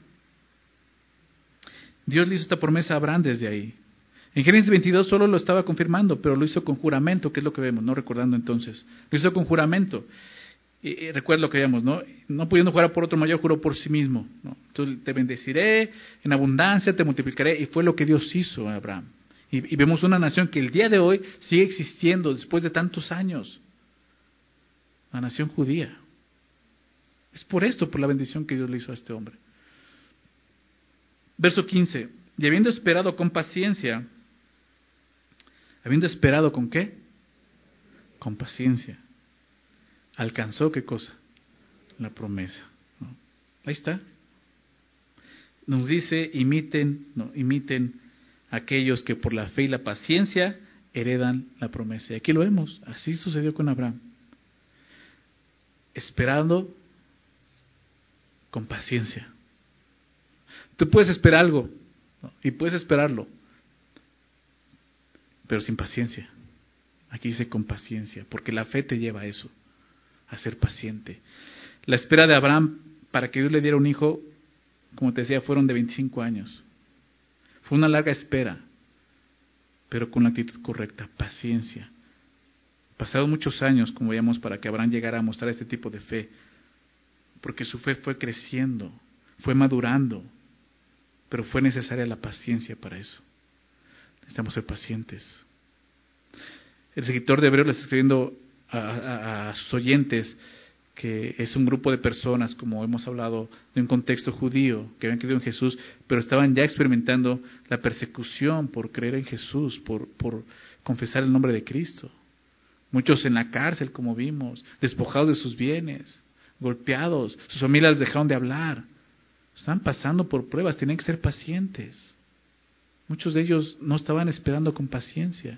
Dios le hizo esta promesa a Abraham desde ahí. En Génesis veintidós solo lo estaba confirmando, pero lo hizo con juramento, que es lo que vemos, no recordando entonces. Lo hizo con juramento. Y, y recuerda lo que veíamos, ¿no? No pudiendo jurar por otro mayor, juró por sí mismo, ¿no? Entonces te bendeciré en abundancia, te multiplicaré, y fue lo que Dios hizo a Abraham. Y, y vemos una nación que el día de hoy sigue existiendo después de tantos años. La nación judía. Es por esto, por la bendición que Dios le hizo a este hombre. Verso quince. Y habiendo esperado con paciencia, habiendo esperado con qué? Con paciencia. ¿Alcanzó qué cosa? La promesa. ¿No? Ahí está. Nos dice, imiten, no, imiten a aquellos que por la fe y la paciencia heredan la promesa. Y aquí lo vemos. Así sucedió con Abraham. Esperando con paciencia. Tú puedes esperar algo, ¿no? Y puedes esperarlo, pero sin paciencia. Aquí dice con paciencia, porque la fe te lleva a eso, a ser paciente. La espera de Abraham para que Dios le diera un hijo, como te decía, fueron de veinticinco años. Fue una larga espera, pero con la actitud correcta, paciencia. Pasaron muchos años, como veíamos, para que Abraham llegara a mostrar este tipo de fe, porque su fe fue creciendo, fue madurando, pero fue necesaria la paciencia para eso. Necesitamos ser pacientes. El escritor de Hebreos le está escribiendo a, a, a sus oyentes que es un grupo de personas, como hemos hablado, de un contexto judío, que habían creído en Jesús, pero estaban ya experimentando la persecución por creer en Jesús, por, por confesar el nombre de Cristo. Muchos en la cárcel, como vimos, despojados de sus bienes, golpeados, sus familias dejaron de hablar. Están pasando por pruebas, tienen que ser pacientes. Muchos de ellos no estaban esperando con paciencia.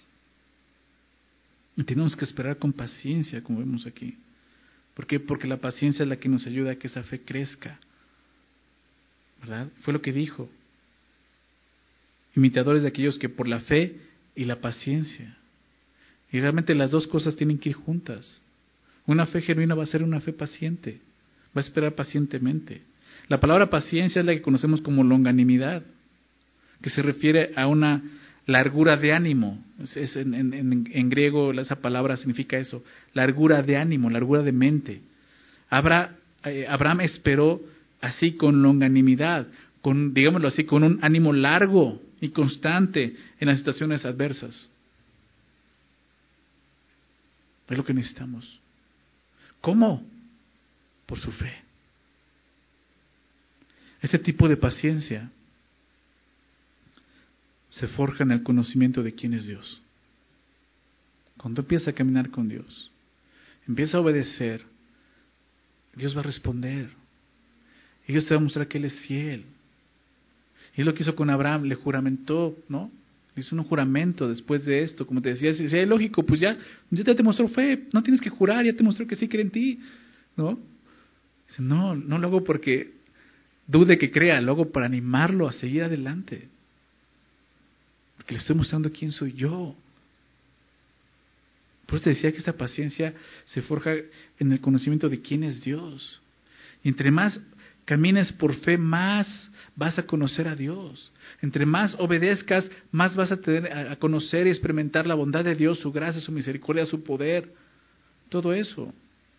Y tenemos que esperar con paciencia, como vemos aquí. ¿Por qué? Porque la paciencia es la que nos ayuda a que esa fe crezca. ¿Verdad? Fue lo que dijo. Imitadores de aquellos que por la fe y la paciencia. Y realmente las dos cosas tienen que ir juntas. Una fe genuina va a ser una fe paciente. Va a esperar pacientemente. La palabra paciencia es la que conocemos como longanimidad, que se refiere a una largura de ánimo. Es, es en, en, en griego esa palabra significa eso, largura de ánimo, largura de mente. Abra, eh, Abraham esperó así con longanimidad, con, digámoslo así, con un ánimo largo y constante en las situaciones adversas. Es lo que necesitamos. ¿Cómo? Por su fe. Ese tipo de paciencia se forja en el conocimiento de quién es Dios. Cuando empieza a caminar con Dios, empieza a obedecer, Dios va a responder. Y Dios te va a mostrar que Él es fiel. Y es lo que hizo con Abraham, le juramentó, ¿no? Hizo un juramento después de esto, como te decía, si es lógico, pues ya, ya te mostró fe, no tienes que jurar, ya te mostró que sí cree en ti, ¿no? Dice, no, no lo hago porque dude que crea, lo hago para animarlo a seguir adelante. Porque le estoy mostrando quién soy yo. Por eso te decía que esta paciencia se forja en el conocimiento de quién es Dios. Y entre más camines por fe, más vas a conocer a Dios. Entre más obedezcas, más vas a tener a conocer y experimentar la bondad de Dios, su gracia, su misericordia, su poder. Todo eso.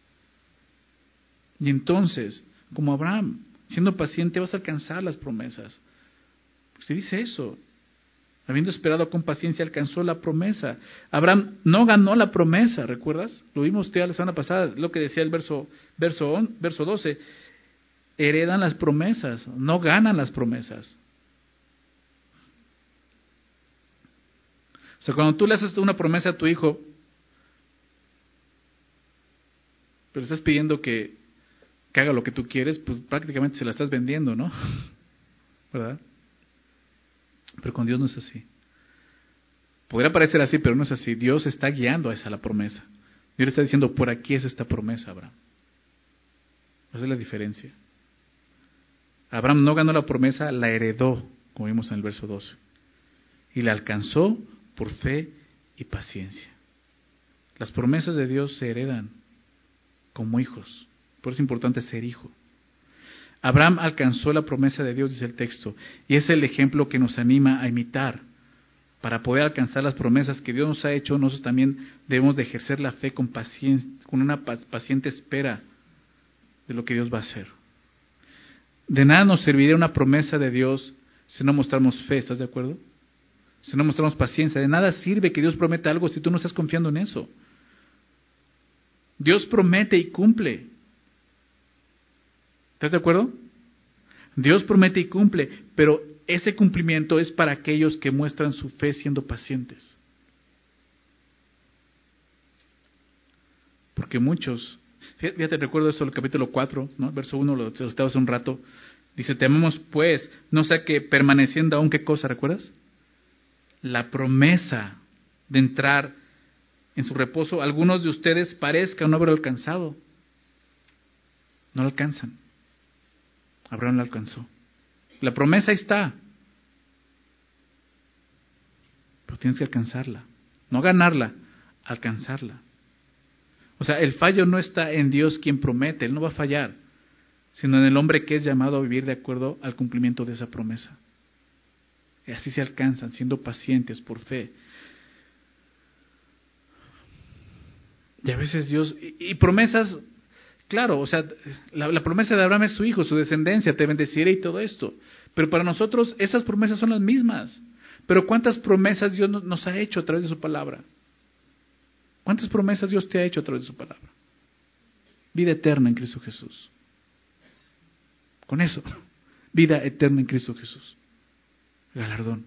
Y entonces, como Abraham, siendo paciente, vas a alcanzar las promesas. Se dice eso. Habiendo esperado con paciencia, alcanzó la promesa. Abraham no ganó la promesa, ¿recuerdas? Lo vimos usted la semana pasada, lo que decía el verso, verso, on, verso doce. Heredan las promesas, no ganan las promesas. O sea, cuando tú le haces una promesa a tu hijo, pero estás pidiendo que, que haga lo que tú quieres, pues prácticamente se la estás vendiendo, ¿no? ¿Verdad? Pero con Dios no es así. Podría parecer así, pero no es así. Dios está guiando a esa la promesa. Dios le está diciendo, por aquí es esta promesa, Abraham. Esa es la diferencia. Abraham no ganó la promesa, la heredó, como vimos en el verso doce. Y la alcanzó por fe y paciencia. Las promesas de Dios se heredan como hijos. Por eso es importante ser hijo. Abraham alcanzó la promesa de Dios, dice el texto, y es el ejemplo que nos anima a imitar. para poder alcanzar las promesas que Dios nos ha hecho, nosotros también debemos de ejercer la fe con paciencia, con una paciente espera de lo que Dios va a hacer. De nada nos serviría una promesa de Dios si no mostramos fe, ¿estás de acuerdo? Si no mostramos paciencia. De nada sirve que Dios prometa algo si tú no estás confiando en eso. Dios promete y cumple. ¿Estás de acuerdo? Dios promete y cumple, pero ese cumplimiento es para aquellos que muestran su fe siendo pacientes. Porque muchos, fíjate, recuerdo eso, el capítulo cuatro, ¿no? Verso uno, lo estaba hace un rato. Dice, tememos pues, no sea que permaneciendo aún, ¿qué cosa recuerdas? La promesa de entrar en su reposo, algunos de ustedes parezcan no haber alcanzado. No lo alcanzan. Abraham lo alcanzó. La promesa ahí está. Pero tienes que alcanzarla. No ganarla, alcanzarla. O sea, el fallo no está en Dios quien promete, Él no va a fallar, sino en el hombre que es llamado a vivir de acuerdo al cumplimiento de esa promesa. Y así se alcanzan, siendo pacientes por fe. Y a veces Dios, y, y promesas, claro, o sea, la, la promesa de Abraham es su hijo, su descendencia, te bendeciré y todo esto. Pero para nosotros esas promesas son las mismas. Pero ¿cuántas promesas Dios nos ha hecho a través de su palabra? ¿Cuántas promesas Dios te ha hecho a través de su palabra? Vida eterna en Cristo Jesús. Con eso, vida eterna en Cristo Jesús. Galardón.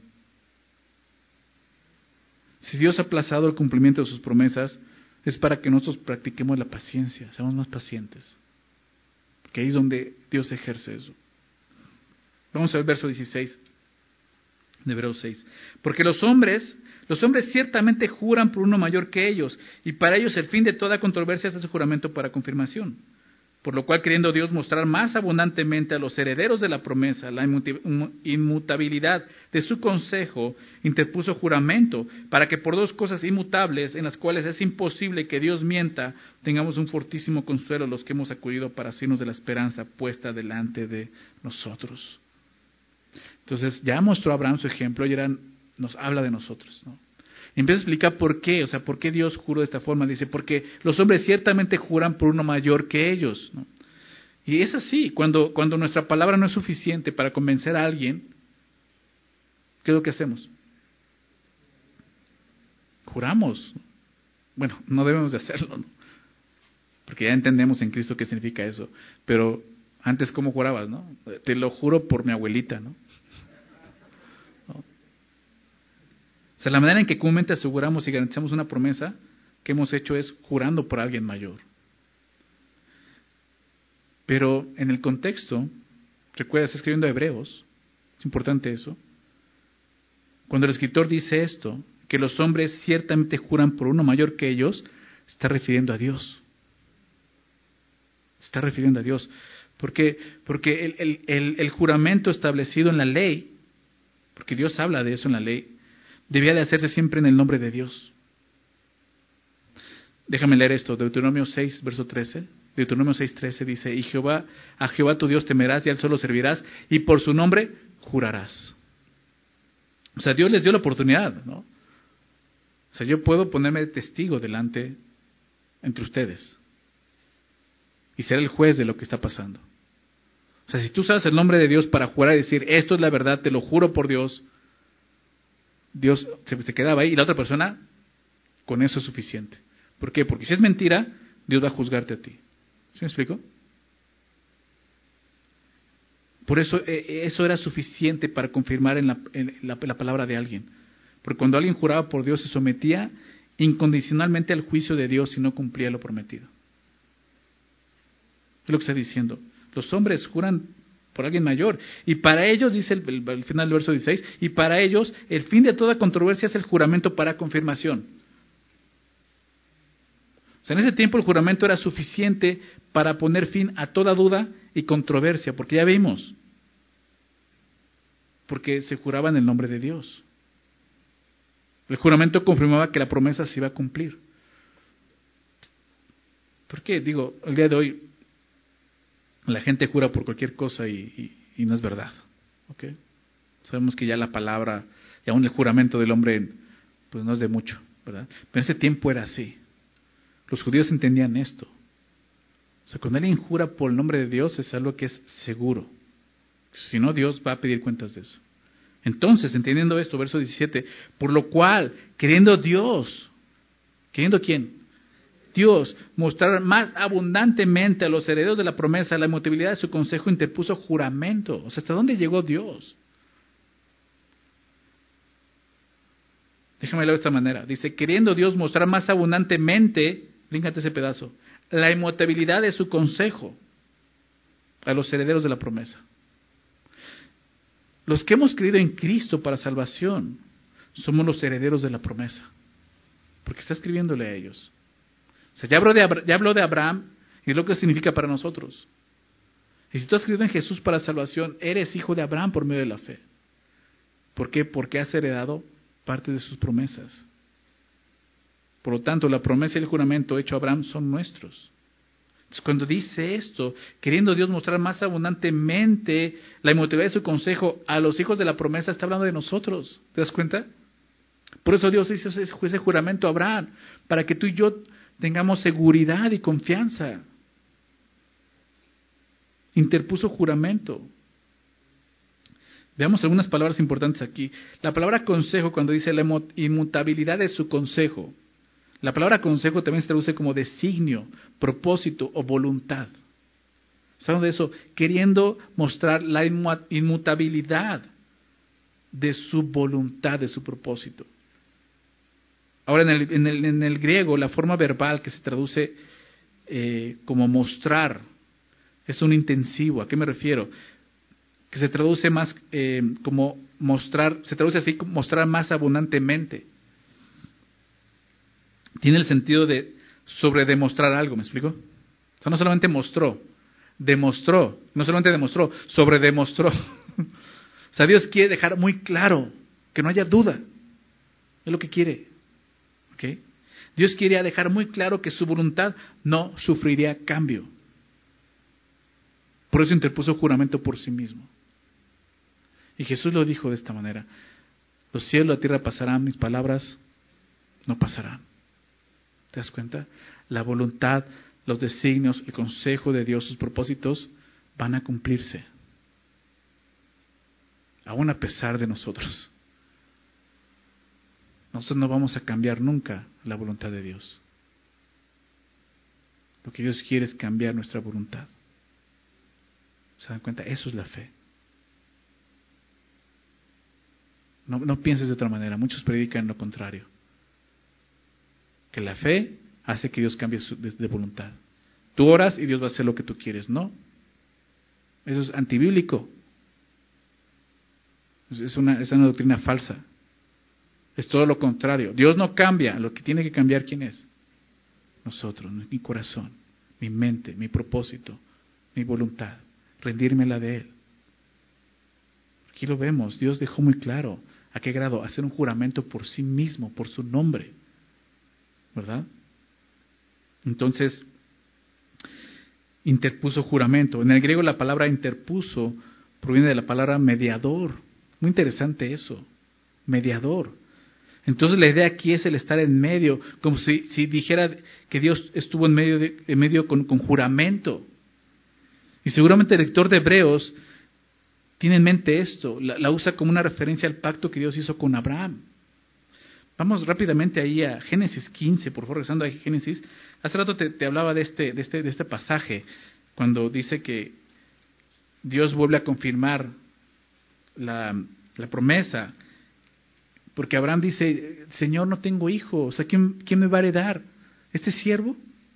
Si Dios ha aplazado el cumplimiento de sus promesas, es para que nosotros practiquemos la paciencia, seamos más pacientes. Porque ahí es donde Dios ejerce eso. Vamos al verso dieciséis de Hebreos seis. Porque los hombres, los hombres ciertamente juran por uno mayor que ellos, y para ellos el fin de toda controversia es ese juramento para confirmación. Por lo cual, queriendo Dios mostrar más abundantemente a los herederos de la promesa la inmutabilidad de su consejo, interpuso juramento, para que por dos cosas inmutables, en las cuales es imposible que Dios mienta, tengamos un fortísimo consuelo los que hemos acudido para asirnos de la esperanza puesta delante de nosotros. Entonces, ya mostró Abraham su ejemplo y ahora nos habla de nosotros, ¿no? Y empieza a explicar por qué, o sea, por qué Dios juró de esta forma. Dice, porque los hombres ciertamente juran por uno mayor que ellos, ¿no? Y es así, cuando, cuando nuestra palabra no es suficiente para convencer a alguien, ¿qué es lo que hacemos? Juramos. Bueno, no debemos de hacerlo, ¿no? Porque ya entendemos en Cristo qué significa eso. Pero antes, ¿cómo jurabas, no? Te lo juro por mi abuelita, ¿no? O sea, la manera en que comúnmente aseguramos y garantizamos una promesa que hemos hecho es jurando por alguien mayor. Pero en el contexto, recuerda, está escribiendo a Hebreos, es importante eso. Cuando el escritor dice esto, que los hombres ciertamente juran por uno mayor que ellos, está refiriendo a Dios. Está refiriendo a Dios. ¿Por qué? Porque el, el, el, el juramento establecido en la ley, porque Dios habla de eso en la ley, debía de hacerse siempre en el nombre de Dios. Déjame leer esto, Deuteronomio seis, verso trece. Deuteronomio seis, trece dice, y Jehová, a Jehová tu Dios temerás y a él solo servirás, y por su nombre jurarás. O sea, Dios les dio la oportunidad, ¿no? O sea, yo puedo ponerme de testigo delante entre ustedes y ser el juez de lo que está pasando. O sea, si tú usas el nombre de Dios para jurar y decir, esto es la verdad, te lo juro por Dios, Dios se, se quedaba ahí y la otra persona, con eso es suficiente. ¿Por qué? Porque si es mentira, Dios va a juzgarte a ti. ¿Sí me explico? Por eso eh, eso era suficiente para confirmar en, la, en la, la palabra de alguien. Porque cuando alguien juraba por Dios se sometía incondicionalmente al juicio de Dios si no cumplía lo prometido. Es lo que está diciendo. Los hombres juran por alguien mayor. Y para ellos, dice el, el, el final del verso dieciséis, y para ellos el fin de toda controversia es el juramento para confirmación. O sea, en ese tiempo el juramento era suficiente para poner fin a toda duda y controversia, porque ya vimos, porque se juraba en el nombre de Dios. El juramento confirmaba que la promesa se iba a cumplir. ¿Por qué? Digo, el día de hoy la gente jura por cualquier cosa y, y, y no es verdad. ¿Okay? Sabemos que ya la palabra y aún el juramento del hombre pues no es de mucho, ¿verdad? Pero en ese tiempo era así. Los judíos entendían esto. O sea, cuando alguien jura por el nombre de Dios es algo que es seguro. Si no, Dios va a pedir cuentas de eso. Entonces, entendiendo esto, verso diecisiete, por lo cual, queriendo Dios, ¿queriendo quién? Dios, mostrar más abundantemente a los herederos de la promesa la inmutabilidad de su consejo, interpuso juramento. O sea, ¿hasta dónde llegó Dios? Déjame leerlo de esta manera. Dice, queriendo Dios mostrar más abundantemente, fíjate ese pedazo, la inmutabilidad de su consejo a los herederos de la promesa. Los que hemos creído en Cristo para salvación somos los herederos de la promesa. Porque está escribiéndole a ellos. O sea, ya habló de, Abra- ya habló de Abraham y es lo que significa para nosotros. Y si tú has creído en Jesús para salvación, eres hijo de Abraham por medio de la fe. ¿Por qué? Porque has heredado parte de sus promesas. Por lo tanto, la promesa y el juramento hecho a Abraham son nuestros. Entonces, cuando dice esto, queriendo Dios mostrar más abundantemente la inmutabilidad de su consejo a los hijos de la promesa, está hablando de nosotros. ¿Te das cuenta? Por eso Dios hizo ese, ese juramento a Abraham, para que tú y yo tengamos seguridad y confianza. Interpuso juramento. Veamos algunas palabras importantes aquí. La palabra consejo, cuando dice la inmutabilidad de su consejo, la palabra consejo también se traduce como designio, propósito o voluntad. ¿Saben de eso? Queriendo mostrar la inmutabilidad de su voluntad, de su propósito. Ahora, en el, en el, en el griego, la forma verbal que se traduce eh, como mostrar es un intensivo. ¿A qué me refiero? Que se traduce más eh, como mostrar, se traduce así como mostrar más abundantemente. Tiene el sentido de sobredemostrar algo, ¿me explico? O sea, no solamente mostró, demostró, no solamente demostró, sobredemostró. O sea, Dios quiere dejar muy claro, que no haya duda. Es lo que quiere. ¿Okay? Dios quiere dejar muy claro que su voluntad no sufriría cambio. Por eso interpuso juramento por sí mismo. Y Jesús lo dijo de esta manera: los cielos y la tierra pasarán, mis palabras no pasarán. ¿Te das cuenta? La voluntad, los designios, el consejo de Dios, sus propósitos van a cumplirse. Aún a pesar de nosotros. Nosotros no vamos a cambiar nunca la voluntad de Dios. Lo que Dios quiere es cambiar nuestra voluntad. ¿Se dan cuenta? Eso es la fe. No, no pienses de otra manera. Muchos predican lo contrario. Que la fe hace que Dios cambie su, de, de voluntad. Tú oras y Dios va a hacer lo que tú quieres. No. Eso es antibíblico. Es, es, una, es una doctrina falsa. Es todo lo contrario. Dios no cambia. Lo que tiene que cambiar, ¿quién es? Nosotros, mi corazón, mi mente, mi propósito, mi voluntad. Rendírmela de Él. Aquí lo vemos. Dios dejó muy claro. ¿A qué grado? Hacer un juramento por sí mismo, por su nombre. ¿Verdad? Entonces, interpuso juramento. En el griego la palabra interpuso proviene de la palabra mediador. Muy interesante eso. Mediador. Entonces la idea aquí es el estar en medio, como si, si dijera que Dios estuvo en medio, de, en medio con, con juramento. Y seguramente el lector de Hebreos tiene en mente esto, la, la usa como una referencia al pacto que Dios hizo con Abraham. Vamos rápidamente ahí a Génesis quince, por favor, regresando a Génesis. Hace rato te, te hablaba de este, de, este, de este pasaje, cuando dice que Dios vuelve a confirmar la, la promesa, porque Abraham dice: Señor, no tengo hijo, o sea, ¿quién, quién me va a heredar? ¿Este siervo?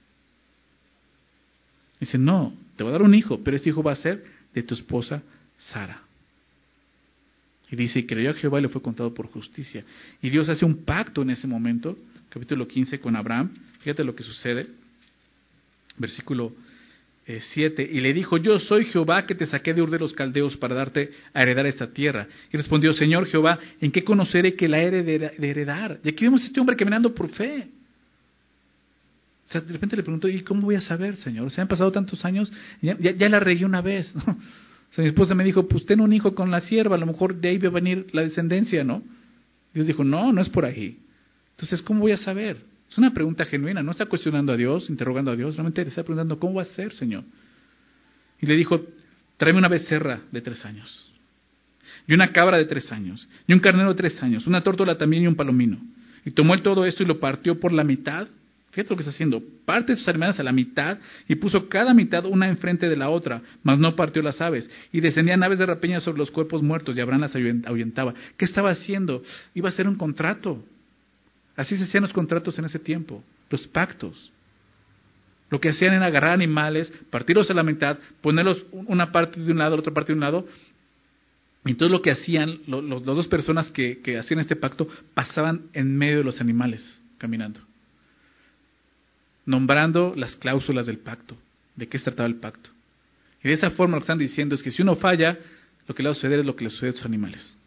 Dice: no, te voy a dar un hijo, pero este hijo va a ser de tu esposa Sara. Y dice: y creyó a Jehová y le fue contado por justicia. Y Dios hace un pacto en ese momento, capítulo quince, con Abraham. Fíjate lo que sucede. Versículo eh, siete. Y le dijo: yo soy Jehová que te saqué de Ur de los Caldeos para darte a heredar esta tierra. Y respondió: Señor Jehová, ¿en qué conoceré que la he de heredar? Y aquí vemos a este hombre caminando por fe. O sea, de repente le preguntó: ¿y cómo voy a saber, Señor? Se han pasado tantos años, ya, ya, ya la regué una vez, ¿no? O sea, mi esposa me dijo, pues ten un hijo con la sierva, a lo mejor de ahí va a venir la descendencia, ¿no? Dios dijo, no, no es por ahí. Entonces, ¿cómo voy a saber? Es una pregunta genuina, no está cuestionando a Dios, interrogando a Dios, realmente le está preguntando, ¿cómo va a ser, Señor? Y le dijo, tráeme una becerra de tres años, y una cabra de tres años, y un carnero de tres años, una tórtola también y un palomino. Y tomó él todo esto y lo partió por la mitad. Fíjate lo que está haciendo, parte sus animales a la mitad y puso cada mitad una enfrente de la otra, mas no partió las aves. Y descendían aves de rapiña sobre los cuerpos muertos y Abraham las ahuyentaba. ¿Qué estaba haciendo? Iba a hacer un contrato. Así se hacían los contratos en ese tiempo, los pactos. Lo que hacían era agarrar animales, partirlos a la mitad, ponerlos una parte de un lado, la otra parte de un lado. Y entonces lo que hacían, los, los, las dos personas que, que hacían este pacto, pasaban en medio de los animales, caminando. Nombrando las cláusulas del pacto, de qué se trataba el pacto. Y de esa forma lo que están diciendo es que si uno falla, lo que le va a suceder es lo que le sucede a sus animales.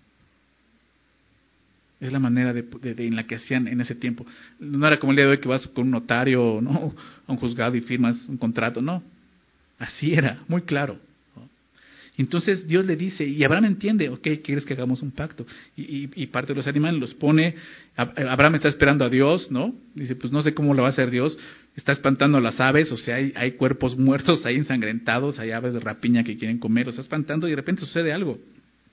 Es la manera de, de, de, en la que hacían en ese tiempo. No era como el día de hoy que vas con un notario, ¿no?, a un juzgado y firmas un contrato, no. Así era, muy claro. ¿No? Entonces Dios le dice, y Abraham entiende, ok, quieres que hagamos un pacto. Y, y, y parte de los animales los pone, Abraham está esperando a Dios, ¿no? Dice, pues no sé cómo lo va a hacer Dios, está espantando a las aves, o sea, hay, hay cuerpos muertos, hay ensangrentados, hay aves de rapiña que quieren comer, los está espantando y de repente sucede algo.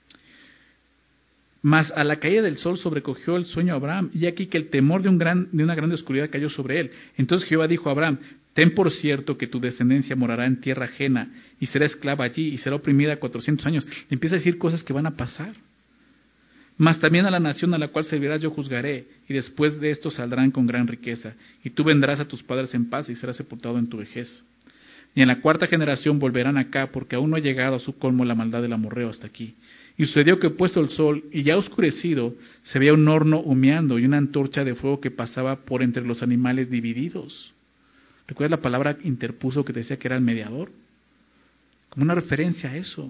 Mas a la caída del sol sobrecogió el sueño a Abraham, y aquí que el temor de, un gran, de una grande oscuridad cayó sobre él. Entonces Jehová dijo a Abraham, ten por cierto que tu descendencia morará en tierra ajena, y será esclava allí, y será oprimida cuatrocientos años. Y empieza a decir cosas que van a pasar. Mas también a la nación a la cual servirás yo juzgaré, y después de esto saldrán con gran riqueza, y tú vendrás a tus padres en paz, y serás sepultado en tu vejez. Y en la cuarta generación volverán acá, porque aún no ha llegado a su colmo la maldad del amorreo hasta aquí. Y sucedió que puesto el sol, y ya oscurecido, se veía un horno humeando y una antorcha de fuego que pasaba por entre los animales divididos. ¿Recuerdas la palabra interpuso que te decía que era el mediador? Como una referencia a eso.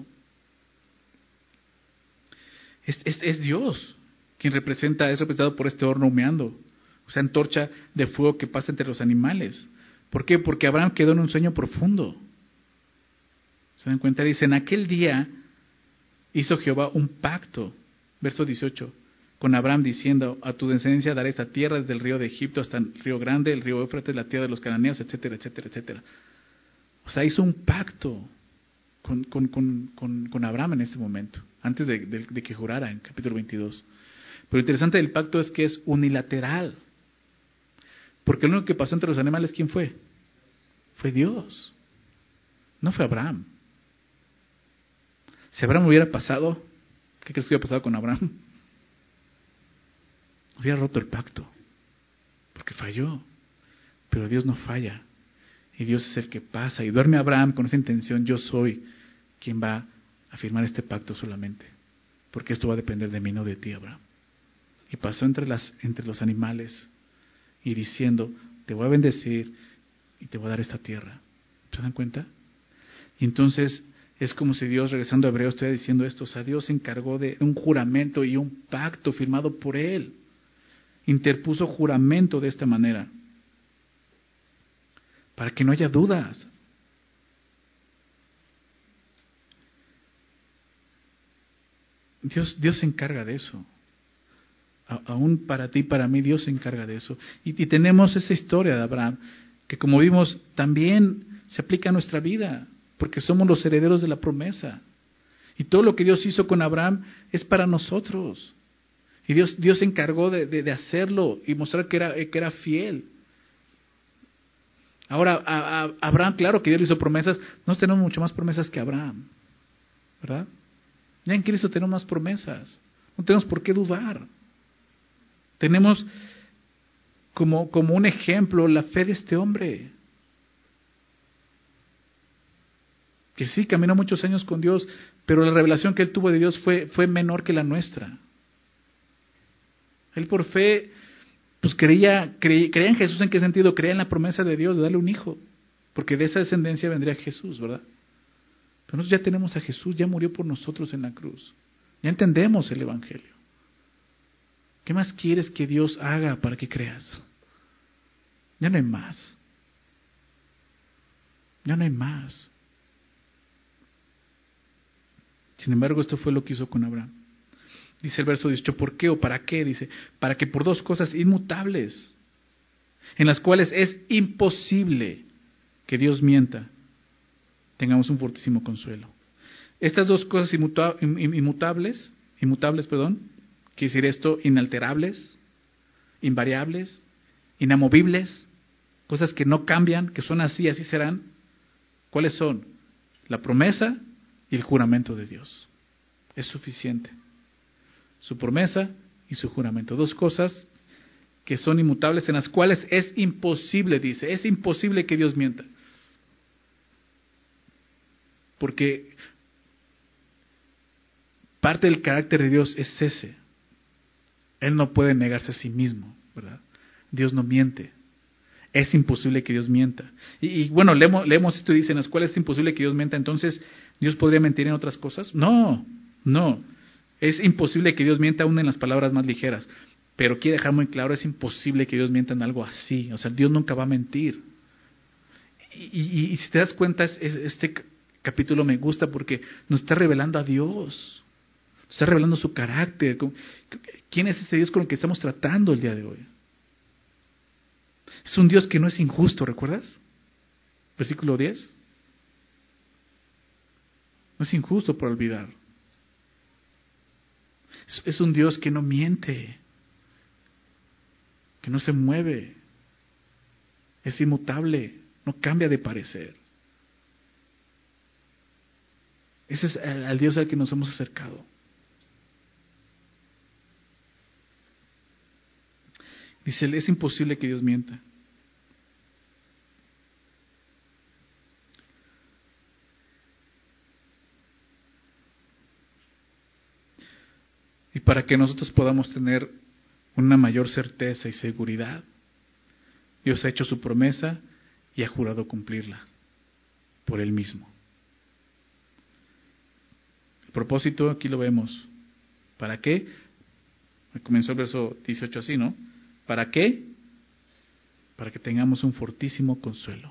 Es, es, es Dios quien representa, es representado por este horno humeando, o sea, antorcha de fuego que pasa entre los animales. ¿Por qué? Porque Abraham quedó en un sueño profundo. ¿Se dan cuenta? Dice, en aquel día hizo Jehová un pacto, verso dieciocho, con Abraham diciendo, a tu descendencia daré esta tierra desde el río de Egipto hasta el río grande, el río Éufrates, la tierra de los cananeos, etcétera, etcétera, etcétera. O sea, hizo un pacto con, con, con, con, con Abraham en este momento, antes de, de, de que jurara en capítulo veintidós. Pero lo interesante del pacto es que es unilateral. Porque lo único que pasó entre los animales, ¿quién fue? Fue Dios. No fue Abraham. Si Abraham hubiera pasado, ¿qué crees que hubiera pasado con Abraham? Hubiera roto el pacto, porque falló. Pero Dios no falla. Y Dios es el que pasa. Y duerme Abraham con esa intención, yo soy quien va a firmar este pacto solamente. Porque esto va a depender de mí, no de ti, Abraham. Y pasó entre, las, entre los animales y diciendo, te voy a bendecir y te voy a dar esta tierra. ¿Se dan cuenta? Y entonces es como si Dios, regresando a Hebreos, estuviera diciendo esto. O sea, Dios se encargó de un juramento y un pacto firmado por Él. Interpuso juramento de esta manera, para que no haya dudas. Dios, Dios se encarga de eso. A, aún para ti, para mí, Dios se encarga de eso. Y, y tenemos esa historia de Abraham, que como vimos, también se aplica a nuestra vida, porque somos los herederos de la promesa. Y todo lo que Dios hizo con Abraham es para nosotros. Y Dios, Dios se encargó de, de, de hacerlo y mostrar que era, que era fiel. Ahora, a, a Abraham, claro que Dios le hizo promesas, nosotros tenemos mucho más promesas que Abraham, ¿verdad? Ya en Cristo tenemos más promesas, no tenemos por qué dudar. Tenemos como, como un ejemplo la fe de este hombre, que sí caminó muchos años con Dios, pero la revelación que él tuvo de Dios fue, fue menor que la nuestra. Él por fe, pues creía, creía, creía en Jesús. ¿En qué sentido? Creía en la promesa de Dios de darle un hijo, porque de esa descendencia vendría Jesús, ¿verdad? Pero nosotros ya tenemos a Jesús, ya murió por nosotros en la cruz. Ya entendemos el Evangelio. ¿Qué más quieres que Dios haga para que creas? Ya no hay más. Ya no hay más. Sin embargo, esto fue lo que hizo con Abraham. Dice el verso dieciocho, ¿por qué o para qué? Dice, para que por dos cosas inmutables, en las cuales es imposible que Dios mienta, tengamos un fortísimo consuelo. Estas dos cosas inmuta- inmutables, inmutables, perdón, quiere decir esto, inalterables, invariables, inamovibles, cosas que no cambian, que son así, así serán. ¿Cuáles son? La promesa y el juramento de Dios. Es suficiente. Su promesa y su juramento. Dos cosas que son inmutables, en las cuales es imposible, dice, es imposible que Dios mienta. Porque parte del carácter de Dios es ese. Él no puede negarse a sí mismo, ¿verdad? Dios no miente. Es imposible que Dios mienta. Y, y bueno, leemos, leemos esto y dice, en las cuales es imposible que Dios mienta, entonces, ¿Dios podría mentir en otras cosas? No, no. Es imposible que Dios mienta aún en las palabras más ligeras. Pero quiere dejar muy claro, es imposible que Dios mienta en algo así. O sea, Dios nunca va a mentir. Y, y, y si te das cuenta, es, es, este capítulo me gusta porque nos está revelando a Dios. Nos está revelando su carácter. ¿Quién es ese Dios con el que estamos tratando el día de hoy? Es un Dios que no es injusto, ¿recuerdas? Versículo diez. No es injusto por olvidar. Es, es un Dios que no miente, que no se mueve, es inmutable, no cambia de parecer. Ese es el, el Dios al que nos hemos acercado. Dice, es imposible que Dios mienta. Y para que nosotros podamos tener una mayor certeza y seguridad, Dios ha hecho su promesa y ha jurado cumplirla por Él mismo. El propósito aquí lo vemos. ¿Para qué? Comenzó el verso dieciocho así, ¿no? ¿Para qué? Para que tengamos un fortísimo consuelo.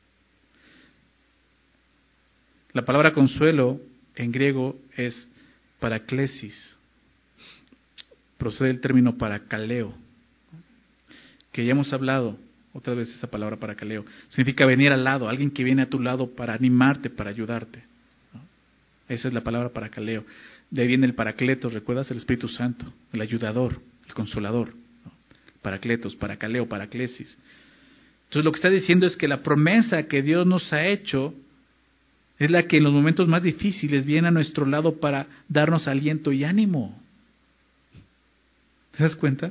La palabra consuelo en griego es paraklesis. Procede del término parakaleo, que ya hemos hablado otra vez esa palabra parakaleo. Significa venir al lado, alguien que viene a tu lado para animarte, para ayudarte. ¿No? Esa es la palabra parakaleo. De ahí viene el paracletos, ¿recuerdas? El Espíritu Santo, el ayudador, el consolador. ¿No? Paracletos, parakaleo, paraclesis. Entonces lo que está diciendo es que la promesa que Dios nos ha hecho es la que en los momentos más difíciles viene a nuestro lado para darnos aliento y ánimo. ¿Te das cuenta?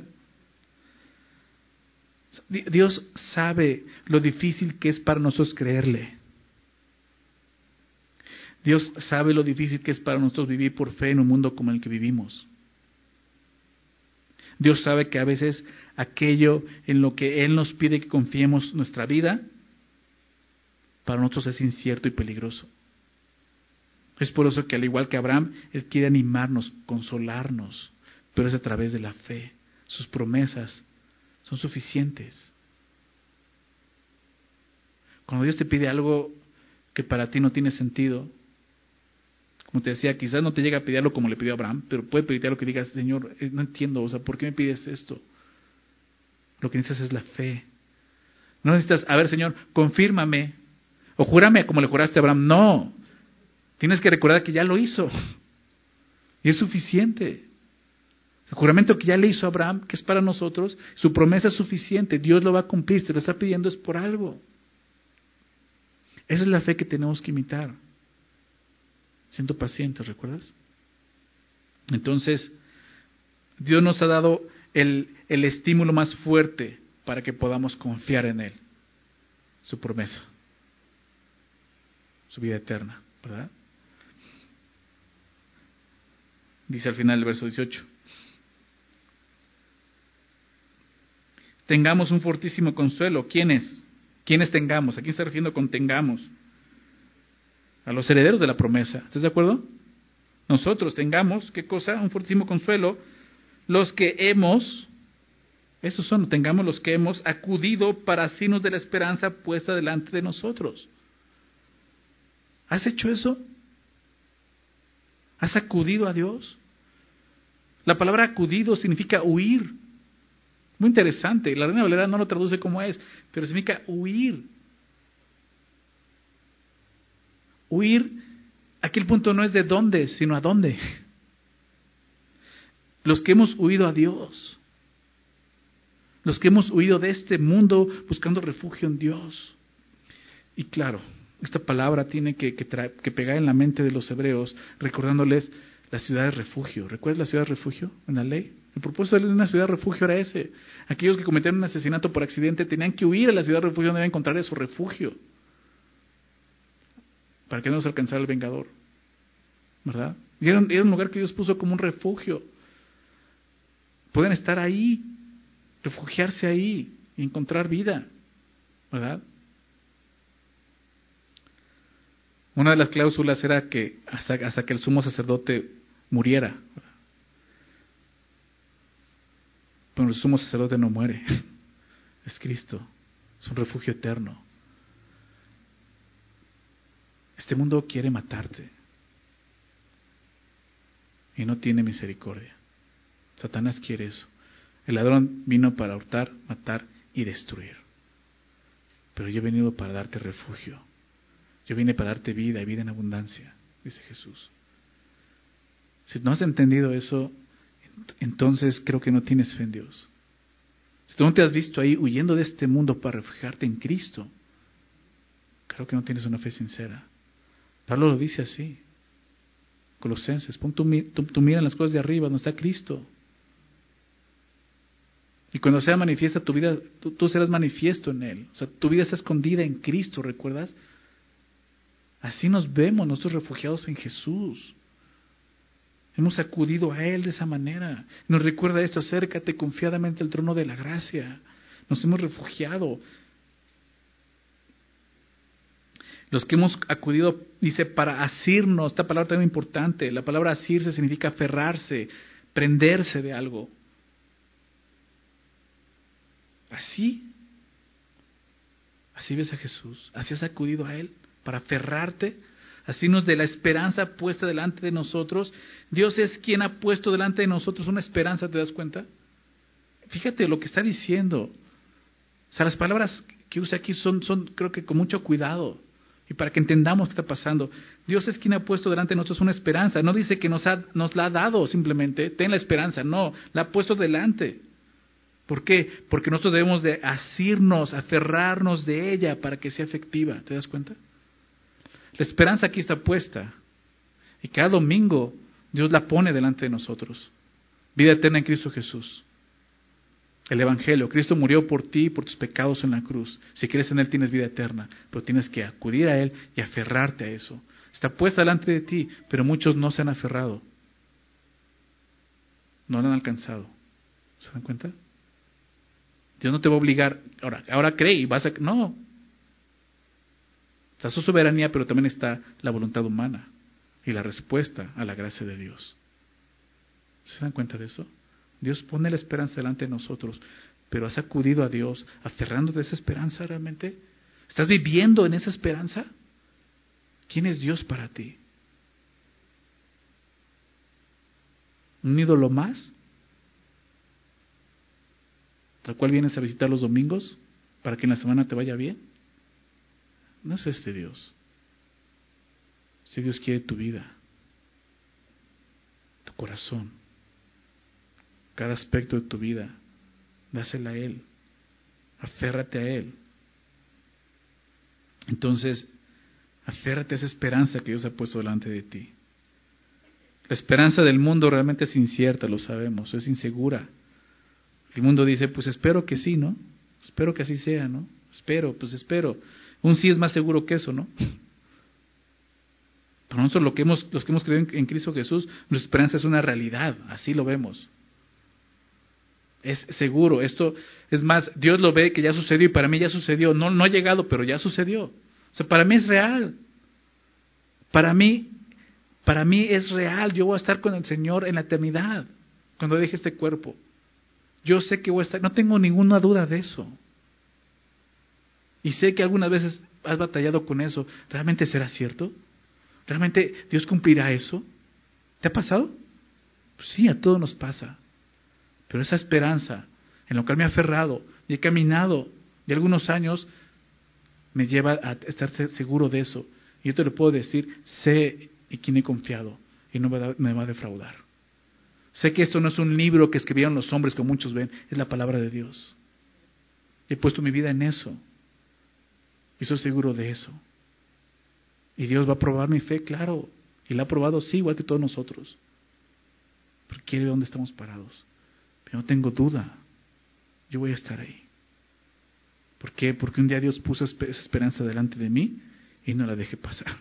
Dios sabe lo difícil que es para nosotros creerle. Dios sabe lo difícil que es para nosotros vivir por fe en un mundo como el que vivimos. Dios sabe que a veces aquello en lo que Él nos pide que confiemos nuestra vida, para nosotros es incierto y peligroso. Es por eso que al igual que Abraham, Él quiere animarnos, consolarnos, pero es a través de la fe. Sus promesas son suficientes. Cuando Dios te pide algo que para ti no tiene sentido, como te decía, quizás no te llega a pedirlo como le pidió a Abraham, pero puede pedirte algo que digas, Señor, no entiendo, o sea, ¿por qué me pides esto? Lo que necesitas es la fe. No necesitas, a ver, Señor, confírmame, o júrame como le juraste a Abraham. No, tienes que recordar que ya lo hizo, y es suficiente. El juramento que ya le hizo a Abraham, que es para nosotros, su promesa es suficiente, Dios lo va a cumplir, se lo está pidiendo es por algo. Esa es la fe que tenemos que imitar, siendo pacientes, ¿recuerdas? Entonces, Dios nos ha dado el, el estímulo más fuerte para que podamos confiar en Él, su promesa, su vida eterna, ¿verdad? Dice al final del verso dieciocho. Tengamos un fortísimo consuelo. ¿Quiénes? ¿Quiénes tengamos? ¿A quién está refiriendo con tengamos? A los herederos de la promesa. ¿Estás de acuerdo? Nosotros tengamos, ¿qué cosa? Un fortísimo consuelo. Los que hemos, esos son, tengamos los que hemos acudido para signos de la esperanza puesta delante de nosotros. ¿Has hecho eso? ¿Has acudido a Dios? La palabra acudido significa huir. Muy interesante. La Reina Valera no lo traduce como es, pero significa huir. Huir, aquí el punto no es de dónde, sino a dónde. Los que hemos huido a Dios. Los que hemos huido de este mundo buscando refugio en Dios. Y claro, esta palabra tiene que, que, tra- que pegar en la mente de los hebreos, recordándoles la ciudad de refugio. ¿Recuerdas la ciudad de refugio en la ley? El propósito de una ciudad de refugio era ese. Aquellos que cometieron un asesinato por accidente tenían que huir a la ciudad de refugio donde iban a encontrar su refugio. Para que no los alcanzara el vengador. ¿Verdad? Y era, era un lugar que Dios puso como un refugio. Pueden estar ahí, refugiarse ahí y encontrar vida. ¿Verdad? Una de las cláusulas era que hasta, hasta que el sumo sacerdote muriera. Pero el sumo sacerdote no muere. Es Cristo. Es un refugio eterno. Este mundo quiere matarte. Y no tiene misericordia. Satanás quiere eso. El ladrón vino para hurtar, matar y destruir. Pero yo he venido para darte refugio. Yo vine para darte vida y vida en abundancia, dice Jesús. Si no has entendido eso, entonces creo que no tienes fe en Dios. Si tú no te has visto ahí huyendo de este mundo para refugiarte en Cristo, creo que no tienes una fe sincera. Pablo lo dice así. Colosenses, pon tu, tu, tu mira en las cosas de arriba, donde está Cristo. Y cuando sea manifiesta tu vida, tú, tú serás manifiesto en Él. O sea, tu vida está escondida en Cristo, ¿recuerdas? Así nos vemos nosotros refugiados en Jesús. Hemos acudido a Él de esa manera. Nos recuerda esto: acércate confiadamente al trono de la gracia. Nos hemos refugiado. Los que hemos acudido, dice, para asirnos. Esta palabra también importante. La palabra asirse significa aferrarse, prenderse de algo. Así. Así ves a Jesús. Así has acudido a Él para aferrarte. Asirnos de la esperanza puesta delante de nosotros. Dios es quien ha puesto delante de nosotros una esperanza, ¿te das cuenta? Fíjate lo que está diciendo. O sea, las palabras que usa aquí son, son creo que con mucho cuidado. Y para que entendamos qué está pasando. Dios es quien ha puesto delante de nosotros una esperanza. No dice que nos, ha, nos la ha dado simplemente. Ten la esperanza. No, la ha puesto delante. ¿Por qué? Porque nosotros debemos de asirnos, aferrarnos de ella para que sea efectiva. ¿Te das cuenta? La esperanza aquí está puesta. Y cada domingo Dios la pone delante de nosotros. Vida eterna en Cristo Jesús. El Evangelio. Cristo murió por ti y por tus pecados en la cruz. Si crees en Él tienes vida eterna. Pero tienes que acudir a Él y aferrarte a eso. Está puesta delante de ti, pero muchos no se han aferrado. No lo han alcanzado. ¿Se dan cuenta? Dios no te va a obligar. Ahora, ahora cree y vas a... No. Está su soberanía, pero también está la voluntad humana y la respuesta a la gracia de Dios. ¿Se dan cuenta de eso? Dios pone la esperanza delante de nosotros, pero ¿has acudido a Dios aferrándote a esa esperanza realmente? ¿Estás viviendo en esa esperanza? ¿Quién es Dios para ti? ¿Un ídolo más? ¿Al cual vienes a visitar los domingos para que en la semana te vaya bien? No es este Dios. Si Dios quiere tu vida, tu corazón, cada aspecto de tu vida, dásela a Él, aférrate a Él. Entonces, aférrate a esa esperanza que Dios ha puesto delante de ti. La esperanza del mundo realmente es incierta, lo sabemos, es insegura. El mundo dice, pues espero que sí, ¿no? Espero que así sea, ¿no? Espero, pues espero. Un sí es más seguro que eso, ¿no? Para nosotros lo que hemos, los que hemos creído en Cristo Jesús, nuestra esperanza es una realidad, así lo vemos. Es seguro, esto es más, Dios lo ve que ya sucedió y para mí ya sucedió. No, no ha llegado, pero ya sucedió. O sea, para mí es real. Para mí, para mí es real. Yo voy a estar con el Señor en la eternidad, cuando deje este cuerpo. Yo sé que voy a estar, no tengo ninguna duda de eso. Y sé que algunas veces has batallado con eso. ¿Realmente será cierto? ¿Realmente Dios cumplirá eso? ¿Te ha pasado? Pues sí, a todos nos pasa. Pero esa esperanza en la cual me he aferrado y he caminado de algunos años me lleva a estar seguro de eso. Y yo te lo puedo decir, sé en quién he confiado y no me va a defraudar. Sé que esto no es un libro que escribieron los hombres como muchos ven, es la palabra de Dios. He puesto mi vida en eso y soy seguro de eso. Y Dios va a probar mi fe, claro. Y la ha probado, sí, igual que todos nosotros. Pero quiere ver dónde estamos parados. Pero no tengo duda, yo voy a estar ahí. ¿Por qué? Porque un día Dios puso esa esperanza delante de mí y no la dejé pasar.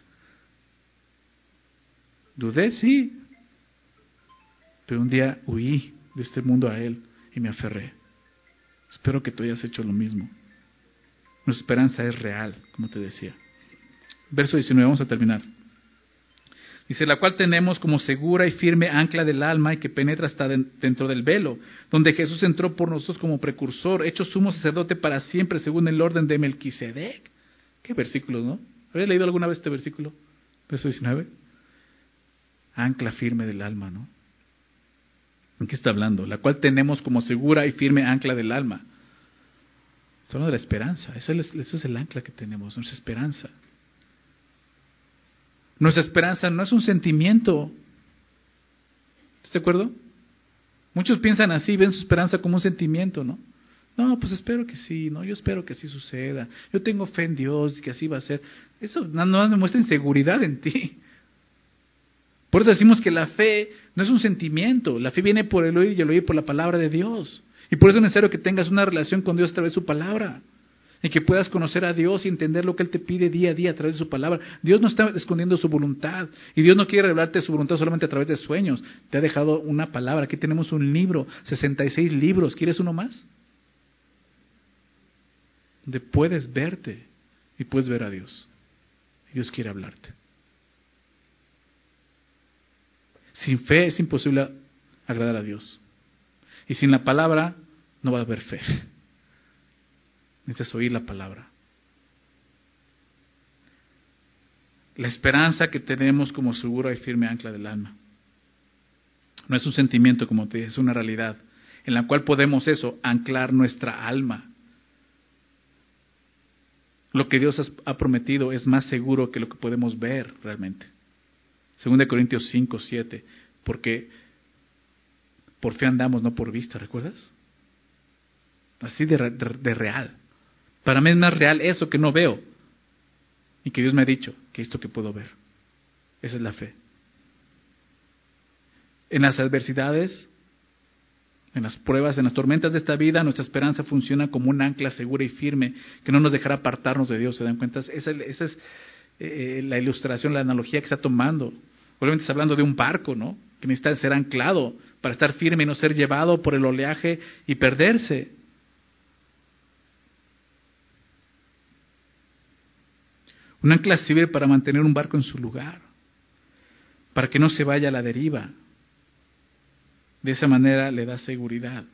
Dudé, sí, pero un día huí de este mundo a Él y me aferré. Espero que tú hayas hecho lo mismo. Nuestra esperanza es real, como te decía. Verso diecinueve, vamos a terminar. Dice, la cual tenemos como segura y firme ancla del alma y que penetra hasta dentro del velo, donde Jesús entró por nosotros como precursor, hecho sumo sacerdote para siempre, según el orden de Melquisedec. Qué versículos, ¿no? ¿Habías leído alguna vez este versículo? Verso diecinueve. Ancla firme del alma, ¿no? ¿En qué está hablando? La cual tenemos como segura y firme ancla del alma. Está hablando de la esperanza. Ese es, ese es el ancla que tenemos, nuestra esperanza. Nuestra esperanza no es un sentimiento. ¿Estás de acuerdo? Muchos piensan así, ven su esperanza como un sentimiento, ¿no? No, pues espero que sí, no, yo espero que así suceda. Yo tengo fe en Dios y que así va a ser. Eso no, no me muestra inseguridad en ti. Por eso decimos que la fe no es un sentimiento. La fe viene por el oír y el oír por la palabra de Dios. Y por eso es necesario que tengas una relación con Dios a través de su palabra. Y que puedas conocer a Dios y entender lo que Él te pide día a día a través de su palabra. Dios no está escondiendo su voluntad. Y Dios no quiere revelarte su voluntad solamente a través de sueños. Te ha dejado una palabra. Aquí tenemos un libro, sesenta y seis libros. ¿Quieres uno más? Donde puedes verte y puedes ver a Dios. Y Dios quiere hablarte. Sin fe es imposible agradar a Dios. Y sin la palabra no va a haber fe. Necesitas oír la palabra. La esperanza que tenemos como segura y firme ancla del alma. No es un sentimiento, como te dije, es una realidad en la cual podemos eso, anclar nuestra alma. Lo que Dios ha prometido es más seguro que lo que podemos ver realmente. Segunda de Corintios cinco, siete, porque por fe andamos, no por vista, ¿recuerdas? Así de, de, de real. Para mí es más real eso que no veo y que Dios me ha dicho que esto que puedo ver. Esa es la fe. En las adversidades, en las pruebas, en las tormentas de esta vida, nuestra esperanza funciona como un ancla segura y firme que no nos dejará apartarnos de Dios. ¿Se dan cuenta? Esa, esa es eh, la ilustración, la analogía que está tomando. Obviamente está hablando de un barco, ¿no? Que necesita ser anclado para estar firme y no ser llevado por el oleaje y perderse. Un ancla sirve para mantener un barco en su lugar, para que no se vaya a la deriva. De esa manera le da seguridad.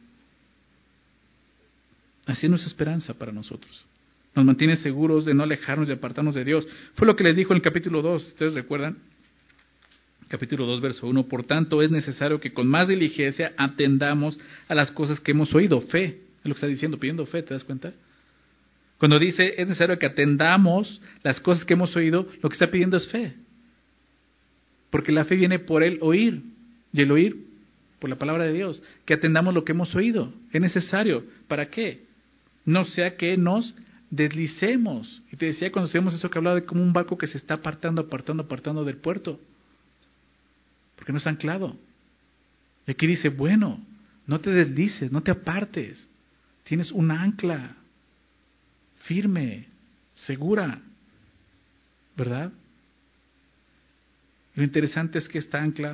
Así es nuestra esperanza para nosotros. Nos mantiene seguros de no alejarnos y apartarnos de Dios. Fue lo que les dijo en el capítulo dos, ¿ustedes recuerdan? Capítulo dos, verso uno. Por tanto, es necesario que con más diligencia atendamos a las cosas que hemos oído. Fe, es lo que está diciendo, pidiendo fe, ¿te das cuenta? Cuando dice, es necesario que atendamos las cosas que hemos oído, lo que está pidiendo es fe. Porque la fe viene por el oír, y el oír por la palabra de Dios. Que atendamos lo que hemos oído. Es necesario. ¿Para qué? No sea que nos deslicemos. Y te decía cuando hacíamos eso que hablaba de como un barco que se está apartando, apartando, apartando del puerto. Porque no está anclado. Y aquí dice, bueno, no te deslices, no te apartes. Tienes un ancla firme, segura, ¿verdad? Lo interesante es que esta ancla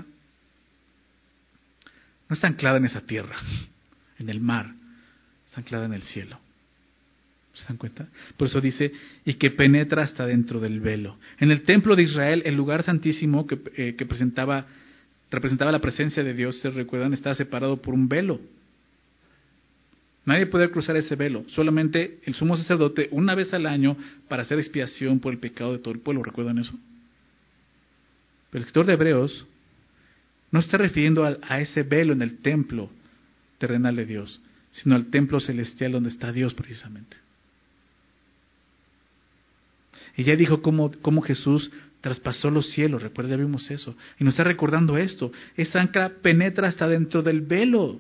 no está anclada en esa tierra, en el mar, está anclada en el cielo. ¿Se dan cuenta? Por eso dice, y que penetra hasta dentro del velo. En el templo de Israel, el lugar santísimo que, eh, que presentaba, representaba la presencia de Dios, ¿se recuerdan? Estaba separado por un velo. Nadie podía cruzar ese velo, solamente el sumo sacerdote una vez al año para hacer expiación por el pecado de todo el pueblo. ¿Recuerdan eso? Pero el escritor de Hebreos No está refiriendo a, a ese velo en el templo terrenal de Dios, sino al templo celestial donde está Dios precisamente. Y ya dijo cómo, cómo Jesús traspasó los cielos, recuerda, ya vimos eso. Y nos está recordando esto, esa ancla penetra hasta dentro del velo,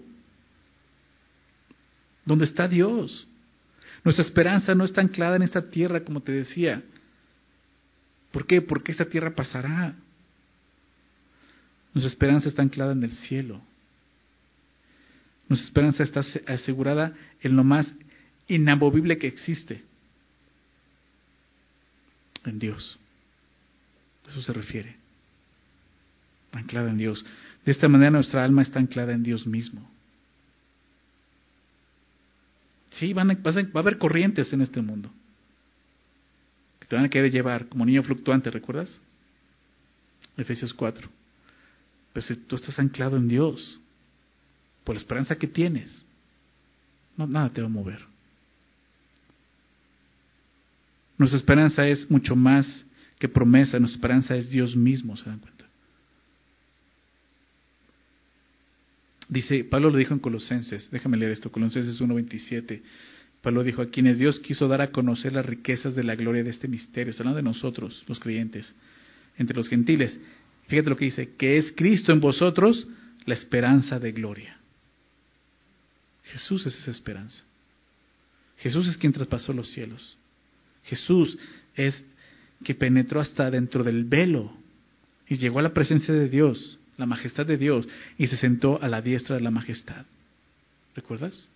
donde está Dios. Nuestra esperanza no está anclada en esta tierra, como te decía. ¿Por qué? Porque esta tierra pasará. Nuestra esperanza está anclada en el cielo. Nuestra esperanza está asegurada en lo más inamovible que existe, en Dios. A eso se refiere. Anclada en Dios. De esta manera nuestra alma está anclada en Dios mismo. Sí, van a, va a haber corrientes en este mundo que te van a querer llevar como niño fluctuante, ¿recuerdas? Efesios cuatro. Pero si tú estás anclado en Dios, por la esperanza que tienes, no, nada te va a mover. Nuestra esperanza es mucho más que promesa, nuestra esperanza es Dios mismo, ¿se dan cuenta? Dice, Pablo lo dijo en Colosenses, déjame leer esto, Colosenses uno veintisiete. Pablo dijo, a quienes Dios quiso dar a conocer las riquezas de la gloria de este misterio, está hablando de nosotros, los creyentes, entre los gentiles. Fíjate lo que dice, que es Cristo en vosotros la esperanza de gloria. Jesús es esa esperanza. Jesús es quien traspasó los cielos. Jesús es que penetró hasta dentro del velo y llegó a la presencia de Dios, la majestad de Dios, y se sentó a la diestra de la majestad. ¿Recuerdas?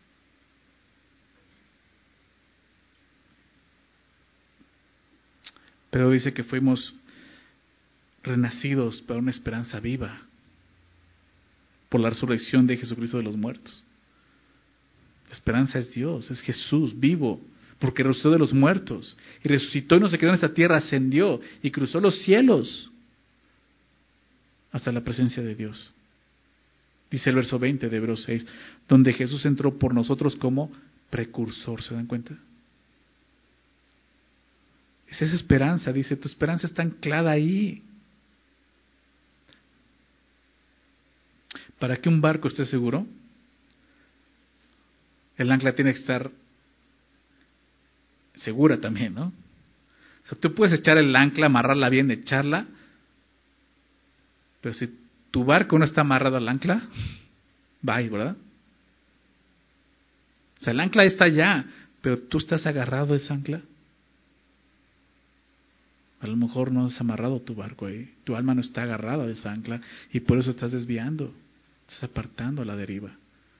Pero dice que fuimos renacidos para una esperanza viva por la resurrección de Jesucristo de los muertos. La esperanza es Dios, es Jesús vivo, porque resucitó de los muertos y resucitó y no se quedó en esta tierra, ascendió y cruzó los cielos hasta la presencia de Dios. Dice el verso veinte de Hebreos seis, donde Jesús entró por nosotros como precursor, ¿se dan cuenta? Es esa esperanza, dice, tu esperanza está anclada ahí. Para que un barco esté seguro, el ancla tiene que estar segura también, ¿no? O sea, tú puedes echar el ancla, amarrarla bien, echarla, pero si tu barco no está amarrado al ancla, bye, ¿verdad? O sea, el ancla está allá, pero tú estás agarrado a esa ancla. A lo mejor no has amarrado tu barco ahí, tu alma no está agarrada a esa ancla y por eso estás desviando, estás apartando a la deriva.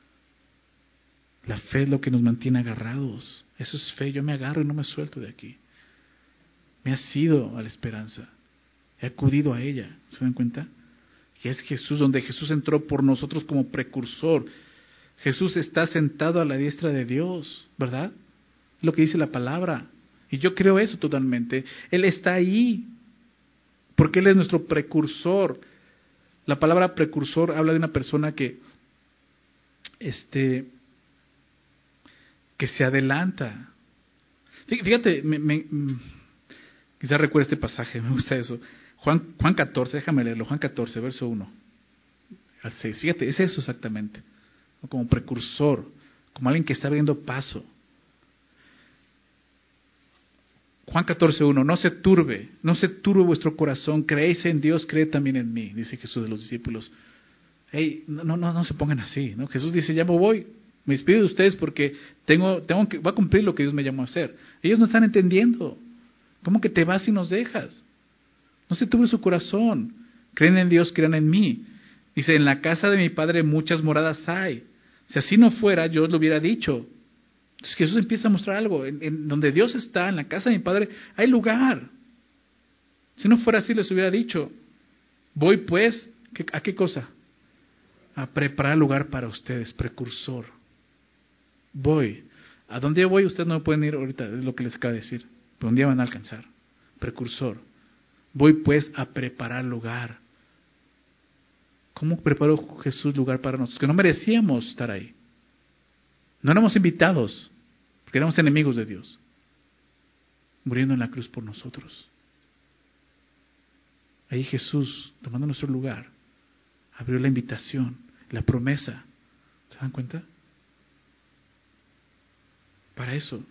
La fe es lo que nos mantiene agarrados. Eso es fe. Yo me agarro y no me suelto de aquí. Me ha sido a la esperanza. He acudido a ella. ¿Se dan cuenta? Y es Jesús, donde Jesús entró por nosotros como precursor. Jesús está sentado a la diestra de Dios, ¿verdad? Es lo que dice la palabra. Y yo creo eso totalmente. Él está ahí. Porque Él es nuestro precursor. La palabra precursor habla de una persona que, este, que se adelanta. Fíjate, me, me, quizás recuerde este pasaje, me gusta eso. Juan, Juan catorce, déjame leerlo, Juan catorce, verso uno al seis. Fíjate, es eso exactamente. Como precursor, como alguien que está abriendo paso. Juan catorce, uno, no se turbe, no se turbe vuestro corazón, creéis en Dios, creed también en mí, dice Jesús de los discípulos. Hey, no, no, no se pongan así, ¿no? Jesús dice, ya me voy, me despido de ustedes porque tengo, tengo que, voy a cumplir lo que Dios me llamó a hacer. Ellos no están entendiendo. ¿Cómo que te vas y nos dejas? No se turbe su corazón, creen en Dios, crean en mí. Dice, en la casa de mi Padre muchas moradas hay. Si así no fuera, yo os lo hubiera dicho. Entonces Jesús empieza a mostrar algo. En, en donde Dios está, en la casa de mi Padre, hay lugar. Si no fuera así, les hubiera dicho. Voy pues, ¿qué, ¿a qué cosa? A preparar lugar para ustedes, precursor. Voy. ¿A dónde voy? Ustedes no pueden ir ahorita, es lo que les acabo de decir. Pero un día van a alcanzar. Precursor. Voy pues a preparar lugar. ¿Cómo preparó Jesús lugar para nosotros? Que no merecíamos estar ahí. No éramos invitados, porque éramos enemigos de Dios. Muriendo en la cruz por nosotros. Ahí Jesús, tomando nuestro lugar, Abrió la invitación, la promesa. ¿Se dan cuenta? Para eso.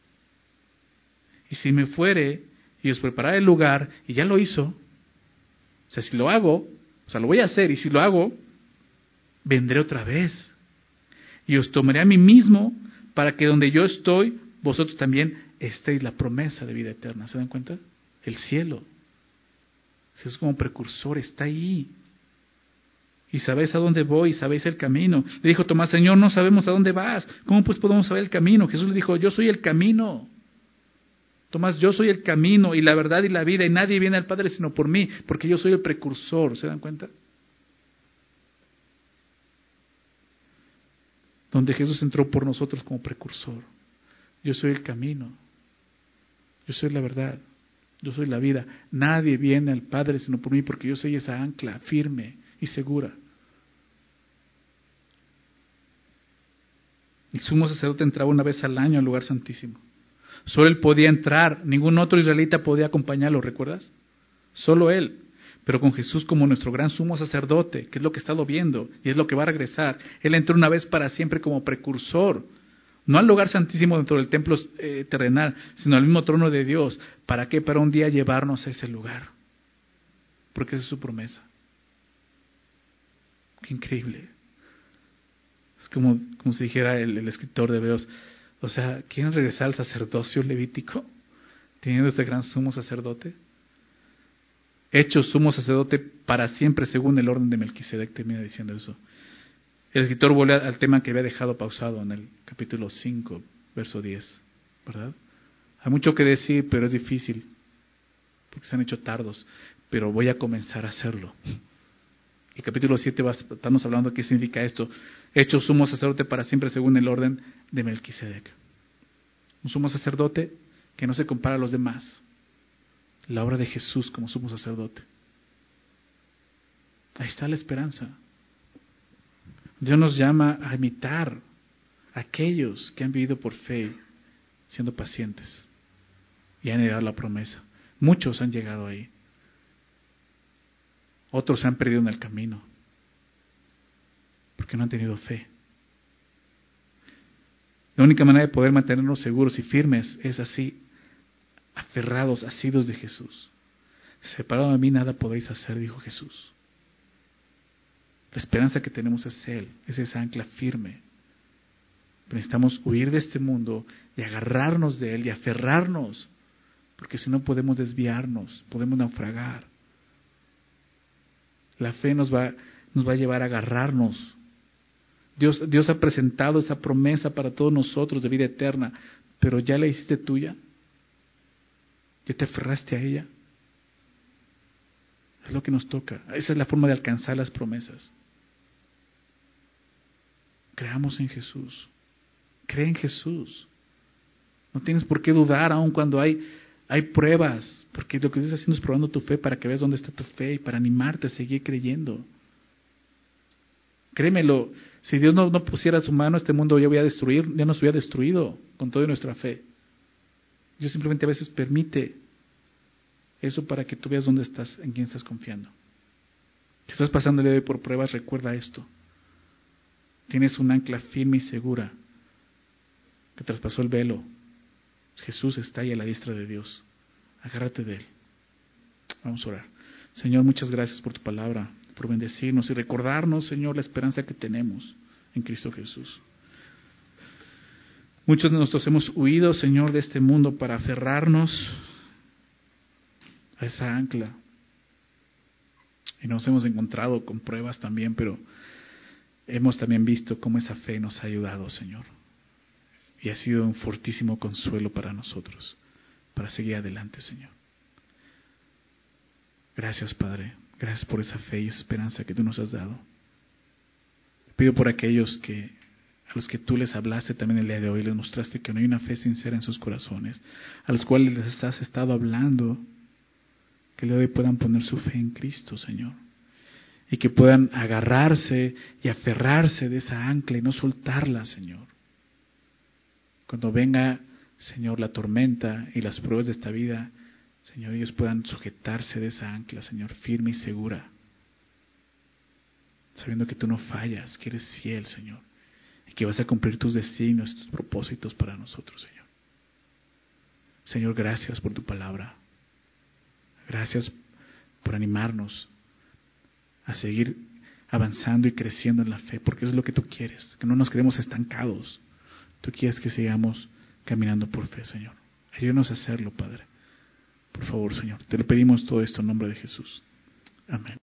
Y si me fuere y os prepararé el lugar, y ya lo hizo, o sea, si lo hago, o sea, lo voy a hacer, y si lo hago, vendré otra vez. Y os tomaré a mí mismo, para que donde yo estoy, vosotros también estéis. La promesa de vida eterna. ¿Se dan cuenta? El cielo. Jesús como precursor está ahí. Y sabéis a dónde voy, y sabéis el camino. Le dijo Tomás: Señor, no sabemos a dónde vas. ¿Cómo pues podemos saber el camino? Jesús le dijo: yo soy el camino. Tomás, yo soy el camino y la verdad y la vida, y nadie viene al Padre sino por mí, porque yo soy el precursor. ¿Se dan cuenta? Donde Jesús entró por nosotros como precursor. Yo soy el camino. Yo soy la verdad. Yo soy la vida. Nadie viene al Padre sino por mí, porque yo soy esa ancla firme y segura. El sumo sacerdote entraba una vez al año al lugar santísimo. Solo él podía entrar, ningún otro israelita podía acompañarlo, ¿recuerdas? Solo él. Pero con Jesús como nuestro gran sumo sacerdote, que es lo que he estado viendo y es lo que va a regresar, él entró una vez para siempre como precursor, no al lugar santísimo dentro del templo eh, terrenal, sino al mismo trono de Dios. ¿Para qué? Para un día llevarnos a ese lugar, porque esa es su promesa. Qué increíble. Es como, como si dijera el, el escritor de Hebreos, o sea, ¿quieren regresar al sacerdocio levítico teniendo este gran sumo sacerdote? Hecho sumo sacerdote para siempre según el orden de Melquisedec. Termina diciendo eso. El escritor vuelve al tema que había dejado pausado en el capítulo cinco, verso diez, ¿verdad? Hay mucho que decir, pero es difícil, porque se han hecho tardos, pero voy a comenzar a hacerlo. El capítulo siete va, estamos hablando de qué significa esto. Hecho sumo sacerdote para siempre según el orden de Melquisedec. Un sumo sacerdote que no se compara a los demás. La obra de Jesús como sumo sacerdote. Ahí está la esperanza. Dios nos llama a imitar a aquellos que han vivido por fe, siendo pacientes, y han heredado la promesa. Muchos han llegado ahí. Otros se han perdido en el camino, porque no han tenido fe. La única manera de poder mantenernos seguros y firmes es así, aferrados, asidos de Jesús. Separado de mí nada podéis hacer, dijo Jesús. La esperanza que tenemos es Él, es esa ancla firme. Pero necesitamos huir de este mundo y agarrarnos de Él y aferrarnos, porque si no podemos desviarnos, podemos naufragar. La fe nos va, nos va a llevar a agarrarnos. Dios, Dios ha presentado esa promesa para todos nosotros de vida eterna, pero ¿ya la hiciste tuya? ¿Ya te aferraste a ella? Es lo que nos toca. Esa es la forma de alcanzar las promesas. Creamos en Jesús. Cree en Jesús. No tienes por qué dudar aun cuando hay, hay pruebas, porque lo que estás haciendo es probando tu fe para que veas dónde está tu fe y para animarte a seguir creyendo. Créemelo, si Dios no, no pusiera su mano, este mundo ya hubiera destruir, ya nos hubiera destruido con toda nuestra fe. Dios simplemente a veces permite eso para que tú veas dónde estás, en quién estás confiando. Si estás pasando el día de hoy por pruebas, recuerda esto. Tienes un ancla firme y segura que traspasó el velo. Jesús está ahí a la diestra de Dios. Agárrate de Él. Vamos a orar. Señor, muchas gracias por tu palabra, por bendecirnos y recordarnos, Señor, la esperanza que tenemos en Cristo Jesús. Muchos de nosotros hemos huido, Señor, de este mundo para aferrarnos a esa ancla. Y nos hemos encontrado con pruebas también, pero hemos también visto cómo esa fe nos ha ayudado, Señor. Y ha sido un fortísimo consuelo para nosotros, para seguir adelante, Señor. Gracias, Padre. Gracias por esa fe y esa esperanza que tú nos has dado. Pido por aquellos que a los que tú les hablaste también el día de hoy, les mostraste que no hay una fe sincera en sus corazones, a los cuales les has estado hablando, que el día de hoy puedan poner su fe en Cristo, Señor. Y que puedan agarrarse y aferrarse de esa ancla y no soltarla, Señor. Cuando venga, Señor, la tormenta y las pruebas de esta vida, Señor, ellos puedan sujetarse de esa ancla, Señor, firme y segura. sabiendo que tú no fallas, que eres fiel, Señor, y que vas a cumplir tus designios, tus propósitos para nosotros, Señor. Señor, gracias por tu palabra. Gracias por animarnos a seguir avanzando y creciendo en la fe, porque es lo que tú quieres, que no nos quedemos estancados. Tú quieres que sigamos caminando por fe, Señor. Ayúdanos a hacerlo, Padre. Por favor, Señor. Te lo pedimos todo esto en nombre de Jesús. Amén.